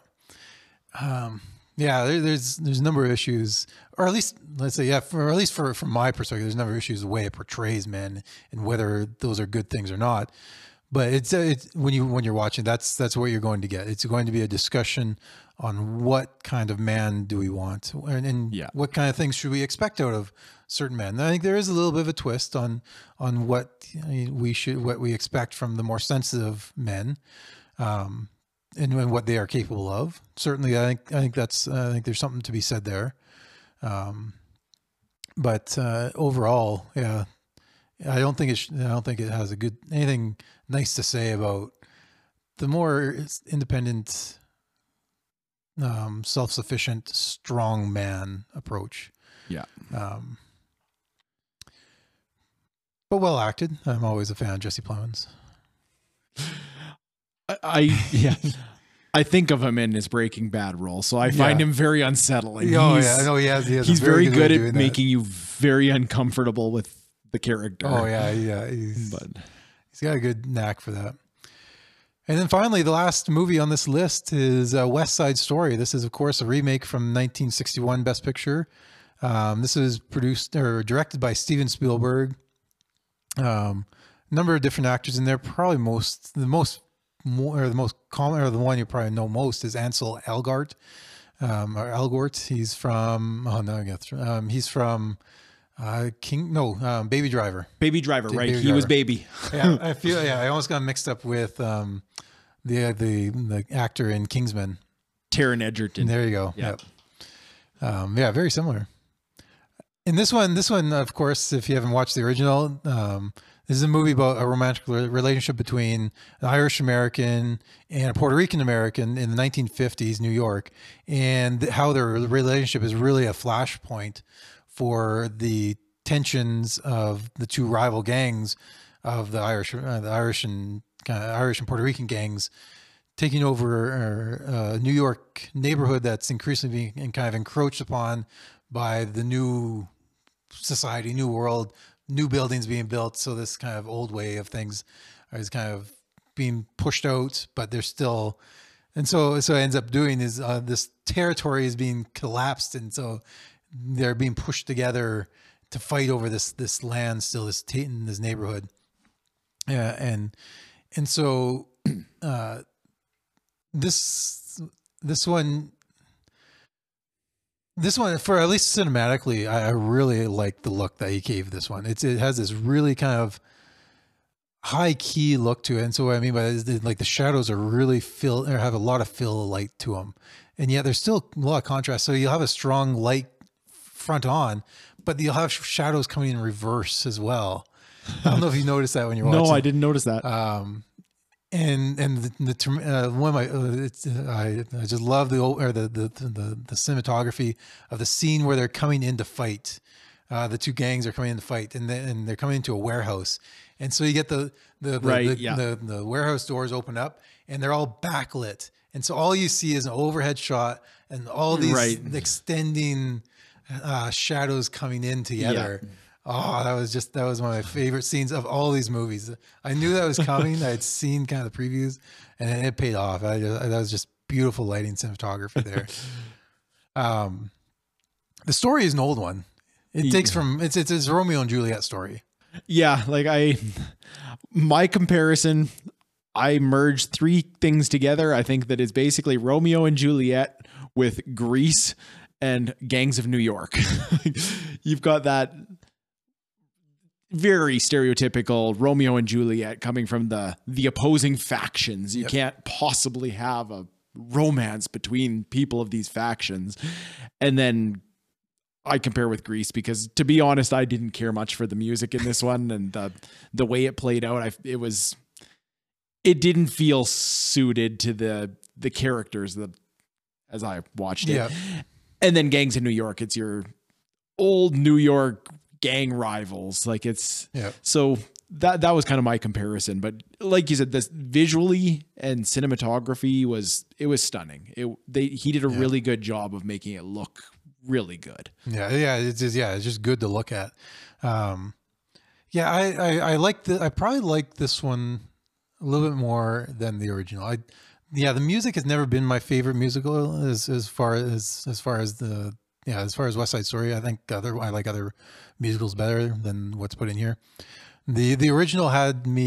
There's a number of issues, or at least let's say, from my perspective, there's a number of issues the way it portrays men and whether those are good things or not. But it's when you're watching, that's what you're going to get. It's going to be a discussion on what kind of man do we want, and what kind of things should we expect out of certain men. And I think there is a little bit of a twist on what we expect from the more sensitive men. And what they are capable of. Certainly, I think there's something to be said there. But overall, I don't think it has anything nice to say about the more independent, self-sufficient, strong man approach. Yeah. But well acted. I'm always a fan of Jesse Plemons. I think of him in his Breaking Bad role, so I find him very unsettling. I know he has he's very good at making you very uncomfortable with the character. Oh yeah, he's got a good knack for that. And then finally, the last movie on this list is West Side Story. This is, of course, a remake from 1961 Best Picture. This is produced or directed by Steven Spielberg. Number of different actors in there. Probably the most common, or the one you probably know most, is Ansel Elgort. He's from he's from Baby Driver. Baby Driver, right? Baby he Driver. was Baby. I almost got mixed up with the actor in Kingsman, Taron Egerton. There you go. Yep. Very similar. And this one, of course, if you haven't watched the original, this is a movie about a romantic relationship between an Irish American and a Puerto Rican American in the 1950s New York, and how their relationship is really a flashpoint for the tensions of the two rival gangs of the Irish and Puerto Rican gangs taking over a New York neighborhood that's increasingly being kind of encroached upon by the new society, new world, new buildings being built. So this kind of old way of things is kind of being pushed out, but they're still, and so it ends up doing is this territory is being collapsed, and so they're being pushed together to fight over this land still, this neighborhood. And so this one, for at least cinematically, I really like the look that he gave this one. It has this really kind of high key look to it. And so what I mean by that is like the shadows are really have a lot of fill light to them. And yet there's still a lot of contrast. So you'll have a strong light front on, but you'll have shadows coming in reverse as well. I don't know if you noticed that when you're watching. No, I didn't notice that. And one of I just love the cinematography of the scene where they're coming in to fight. The two gangs are coming in to fight, and they're coming into a warehouse, and so you get the warehouse doors open up, and they're all backlit, and so all you see is an overhead shot and all these extending shadows coming in together. Yeah. Oh, that was one of my favorite scenes of all these movies. I knew that was coming. I had seen kind of the previews, and it paid off. That was just beautiful lighting cinematography there. The story is an old one. It takes from it's a Romeo and Juliet story. Yeah, like my comparison, I merged three things together. I think that it's basically Romeo and Juliet with Grease and Gangs of New York. You've got that very stereotypical Romeo and Juliet coming from the opposing factions. You can't possibly have a romance between people of these factions. And then I compare with Grease because, to be honest, I didn't care much for the music in this one, and the way it played out. It didn't feel suited to the characters that as I watched it. Yeah. And then Gangs of New York, it's your old New York gang rivals. Like so that was kind of my comparison. But like you said, this visually and cinematography was stunning. He did a really good job of making it look really good. It's just good to look at. I probably like this one a little bit more than the original. The music has never been my favorite musical as far as West Side Story. I think I like other musicals better than what's put in here. The original I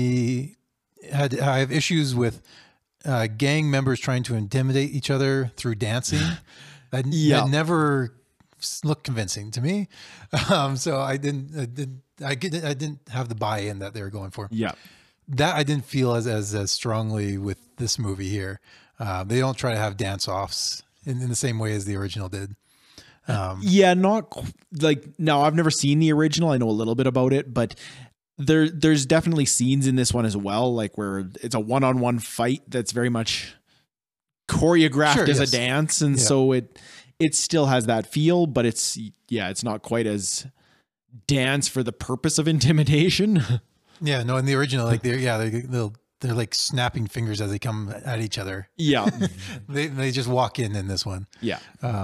have issues with gang members trying to intimidate each other through dancing. That never looked convincing to me. So I didn't have the buy-in that they were going for. Yeah. That I didn't feel as strongly with this movie here. They don't try to have dance-offs in the same way as the original did. Not like, no, I've never seen the original. I know a little bit about it, but there's definitely scenes in this one as well, like where it's a one-on-one fight that's very much choreographed as a dance. And so it still has that feel, but it's not quite as dance for the purpose of intimidation. Yeah, no, in the original, like they're like snapping fingers as they come at each other. Yeah. they just walk in this one. Yeah.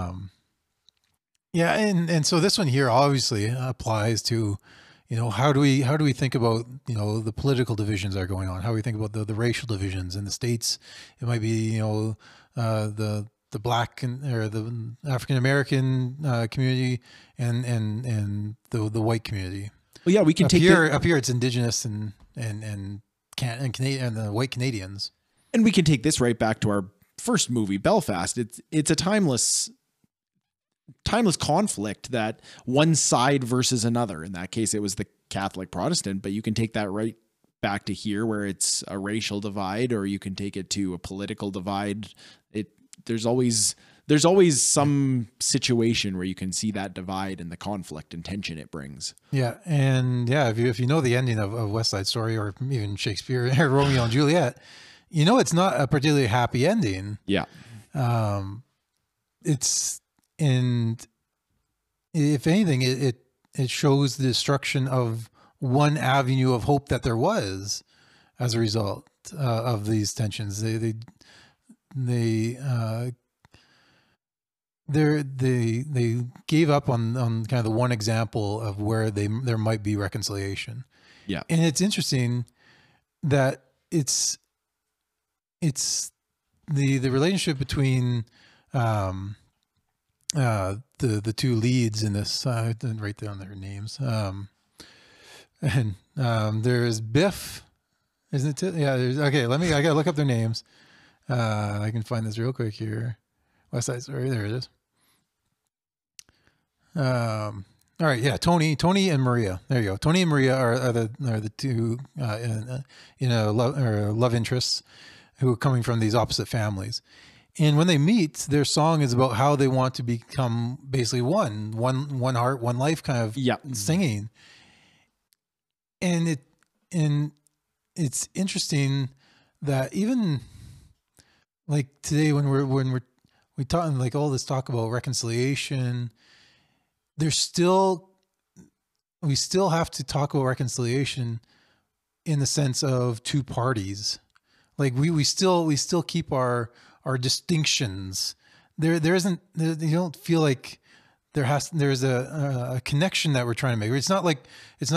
And so this one here obviously applies to, how do we think about, the political divisions that are going on? How do we think about the racial divisions in the States? It might be, the Black or the African American community and the white community. Well, yeah, we can up here. It's Indigenous and the white Canadians, and we can take this right back to our first movie, Belfast. It's a timeless conflict, that one side versus another. In that case, it was the Catholic Protestant, but you can take that right back to here, where it's a racial divide, or you can take it to a political divide. There's always some situation where you can see that divide and the conflict and tension it brings. Yeah. And if you know the ending of West Side Story, or even Shakespeare or Romeo and Juliet, it's not a particularly happy ending. Yeah. And if anything, it shows the destruction of one avenue of hope that there was as a result of these tensions. They gave up on kind of the one example of where there might be reconciliation. Yeah. And it's interesting that it's the relationship between the two leads in this. I didn't write down their names. There's Biff, isn't it? Yeah. I gotta look up their names. I can find this real quick here. West Side Story. There it is. All right. Yeah. Tony and Maria. There you go. Tony and Maria are the two love interests who are coming from these opposite families. And when they meet, their song is about how they want to become basically one heart, one life, kind of singing. And it's interesting that even like today, when we talk like all this talk about reconciliation, we still have to talk about reconciliation in the sense of two parties. Like we still keep our distinctions. You don't feel like there's a connection that we're trying to make. It's not like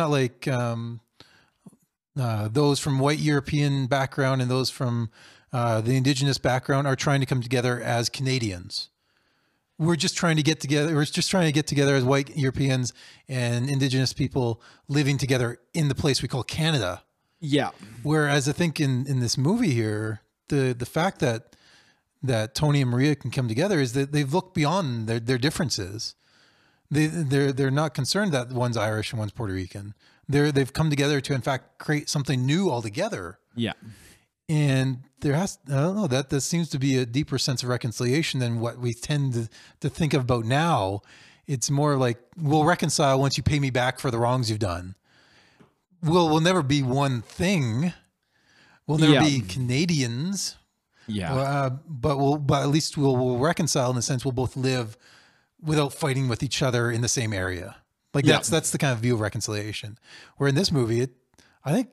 those from white European background and those from the Indigenous background are trying to come together as Canadians. We're just trying to get together. We're just trying to get together as white Europeans and Indigenous people living together in the place we call Canada. Yeah. Whereas I think in this movie here, the fact that Tony and Maria can come together is that they've looked beyond their differences. They're not concerned that one's Irish and one's Puerto Rican. They've come together to in fact create something new altogether. Yeah. And I don't know, that seems to be a deeper sense of reconciliation than what we tend to think about now. It's more like, we'll reconcile once you pay me back for the wrongs you've done. We'll never be one thing. We'll never be Canadians. Yeah. But at least we'll reconcile in the sense we'll both live without fighting with each other in the same area. Like that's the kind of view of reconciliation. Where in this movie, I think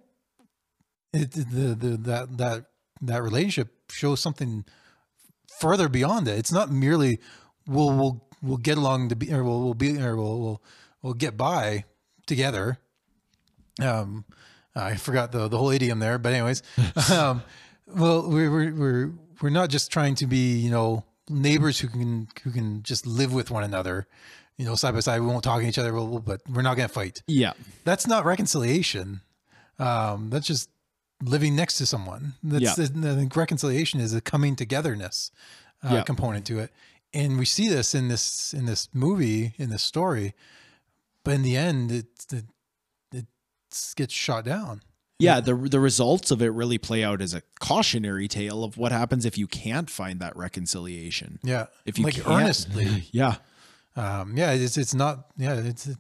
that relationship shows something further beyond it. It's not merely we'll get along to be, or we'll get by together. I forgot the whole idiom there, but anyways, well, we're not just trying to be, you know, neighbors who can just live with one another, you know, side by side. We won't talk to each other, but we're not going to fight. Yeah. That's not reconciliation. That's just living next to someone. I think reconciliation is a coming togetherness component to it. And we see this in this movie, in this story, but in the end, it gets shot down. Yeah, the results of it really play out as a cautionary tale of what happens if you can't find that reconciliation. Yeah, if you like can't. Earnestly. Yeah, it's not. Yeah,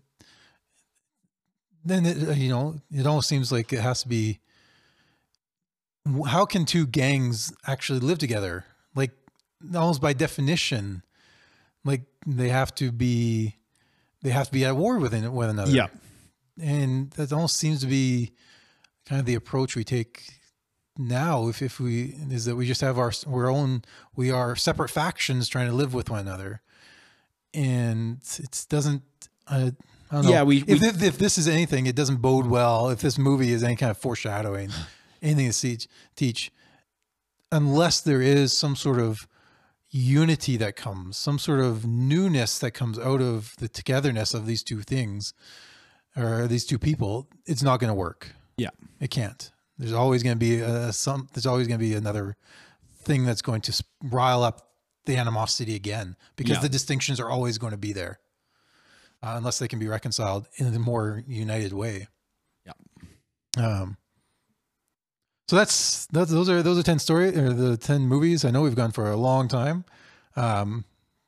then you know, it almost seems like it has to be. How can two gangs actually live together? Like almost by definition, like they have to be at war with one another. Yeah, and that almost seems to be kind of the approach we take now. If we is that we just have we are separate factions trying to live with one another, and it doesn't. I don't know. Yeah, if this is anything, it doesn't bode well. If this movie is any kind of foreshadowing, anything to teach, unless there is some sort of unity that comes, some sort of newness that comes out of the togetherness of these two things, or these two people, it's not going to work. Yeah, it can't. There's always going to be there's always going to be another thing that's going to rile up the animosity again, because the distinctions are always going to be there, unless they can be reconciled in a more united way. Yeah. So those are 10 stories, or the 10 movies. I know we've gone for a long time, but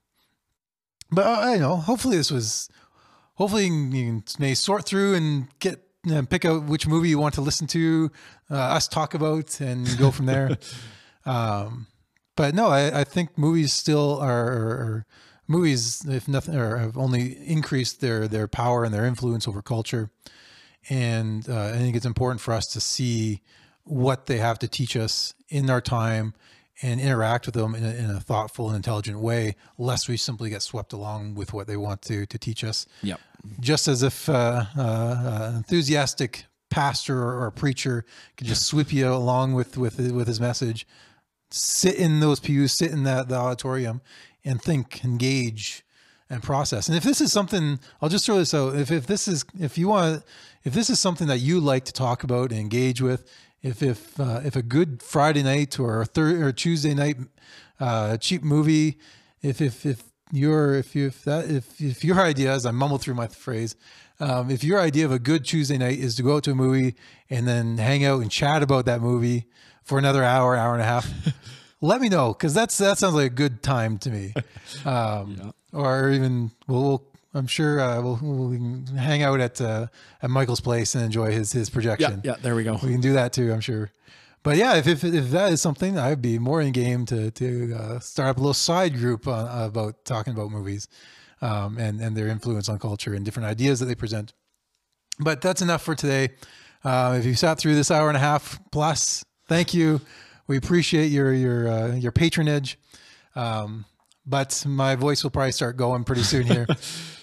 I know hopefully you may sort through and pick out which movie you want to listen to us talk about and go from there. But no, I think movies still are movies, if nothing, have only increased their power and their influence over culture. And I think it's important for us to see what they have to teach us in our time and interact with them in a thoughtful and intelligent way, lest we simply get swept along with what they want to teach us. Yep. Just as if enthusiastic pastor or preacher could just sweep you along with his message, sit in those pews, sit in the auditorium, and think, engage, and process. And if this is something, I'll just throw this out. If this is something that you like to talk about and engage with, if a good Friday night or Tuesday night cheap movie, if your idea, as I mumble through my phrase, if your idea of a good Tuesday night is to go out to a movie and then hang out and chat about that movie for another hour and a half, let me know, because that sounds like a good time to me. Or even I'm sure we'll hang out at Michael's place and enjoy his projection. Yeah, there we go. We can do that too, I'm sure. But yeah, if that is something, I'd be more in game to start up a little side group about talking about movies and their influence on culture and different ideas that they present. But that's enough for today. If you sat through this hour and a half plus, thank you. We appreciate your patronage. But my voice will probably start going pretty soon here.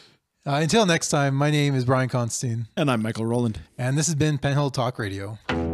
Until next time, my name is Brian Constantine. And I'm Michael Rowland. And this has been Penhill Talk Radio.